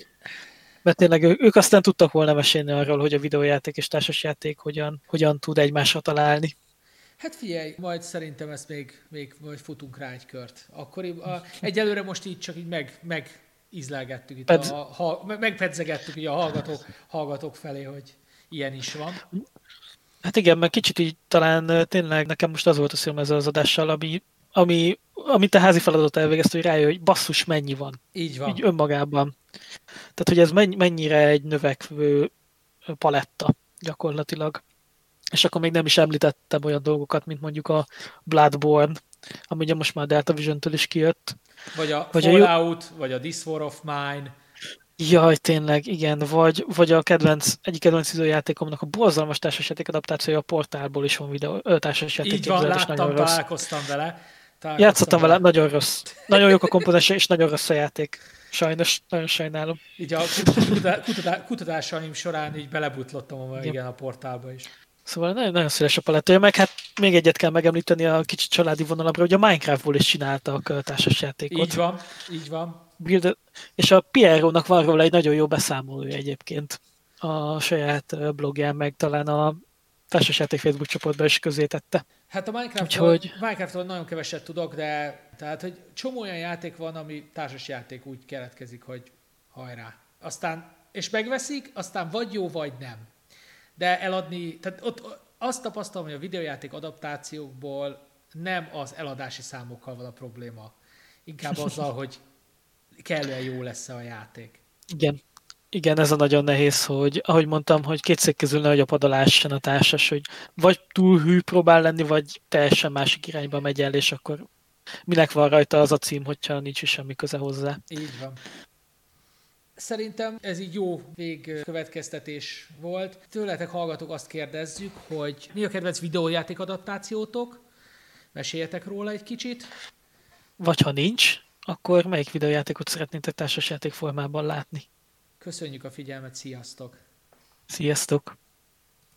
Speaker 2: Mert tényleg ők aztán tudtak volna mesélni arról, hogy a videójáték és társasjáték hogyan, hogyan tud egymásra találni.
Speaker 1: Hát figyelj, majd szerintem ezt még, még majd futunk rá egy kört. Akkor a, egyelőre most így csak így meg, meg ízlelgettük itt, Ped... a, ha, megpedzegettük így a hallgatók, hallgatók felé, hogy ilyen is van.
Speaker 2: Hát igen, mert kicsit így talán tényleg nekem most az volt a szívem ezzel az adással, ami, ami, amit a házi feladat elvégezte, hogy rájön, hogy basszus, mennyi van.
Speaker 1: Így van.
Speaker 2: Így önmagában. Tehát, hogy ez mennyire egy növekvő paletta gyakorlatilag. És akkor még nem is említettem olyan dolgokat, mint mondjuk a Bloodborne, ami ugye most már a Delta Vision-től is kijött.
Speaker 1: Vagy a vagy Fallout, a... vagy a This War of Mine.
Speaker 2: Jaj, tényleg, igen. Vagy, vagy a kedvenc, egyik kedvenc videójátékomnak a borzalmas társasjáték adaptációja a Portálból is van videó, társasjáték.
Speaker 1: Így van, láttam, találkoztam vele.
Speaker 2: Találkoztam Játszottam vele, vele, nagyon rossz. Nagyon jók a komponensek, és nagyon rossz a játék. Sajnos, nagyon sajnálom.
Speaker 1: Így a kutatá- kutatásaim során így belebutlottam a, igen, a Portálba is.
Speaker 2: Szóval nagyon, nagyon széles a palettája, meg hát még egyet kell megemlíteni a kicsit családi vonalabra, hogy a Minecraftból is csináltak társasjátékot.
Speaker 1: Így van, így van.
Speaker 2: Build, és a Pierro-nak van róla egy nagyon jó beszámolója egyébként a saját blogján, meg talán a társasjáték Facebook csoportban is közé tette.
Speaker 1: Hát a Minecraftról, Úgyhogy... Minecraftról nagyon keveset tudok, de tehát, hogy csomó olyan játék van, ami társasjáték úgy keletkezik, hogy hajrá. Aztán, és megveszik, aztán vagy jó, vagy nem. De eladni, tehát ott azt tapasztalom, hogy a videójáték adaptációkból nem az eladási számokkal van a probléma. Inkább azzal, hogy kellően jó lesz a játék.
Speaker 2: Igen. Igen, ez a nagyon nehéz, hogy ahogy mondtam, hogy két szék közül nehogy a padalás a társas, hogy vagy túl hű próbál lenni, vagy teljesen másik irányba megy el, és akkor minek van rajta az a cím, hogyha nincs is semmi köze hozzá.
Speaker 1: Így van. Szerintem ez így jó végkövetkeztetés volt. Tőletek hallgatók azt kérdezzük, hogy mi a kedvenc videójáték adaptációtok? Meséljetek róla egy kicsit.
Speaker 2: Vagy ha nincs, akkor melyik videójátékot szeretnétek társasjáték formában látni?
Speaker 1: Köszönjük a figyelmet, sziasztok!
Speaker 2: Sziasztok!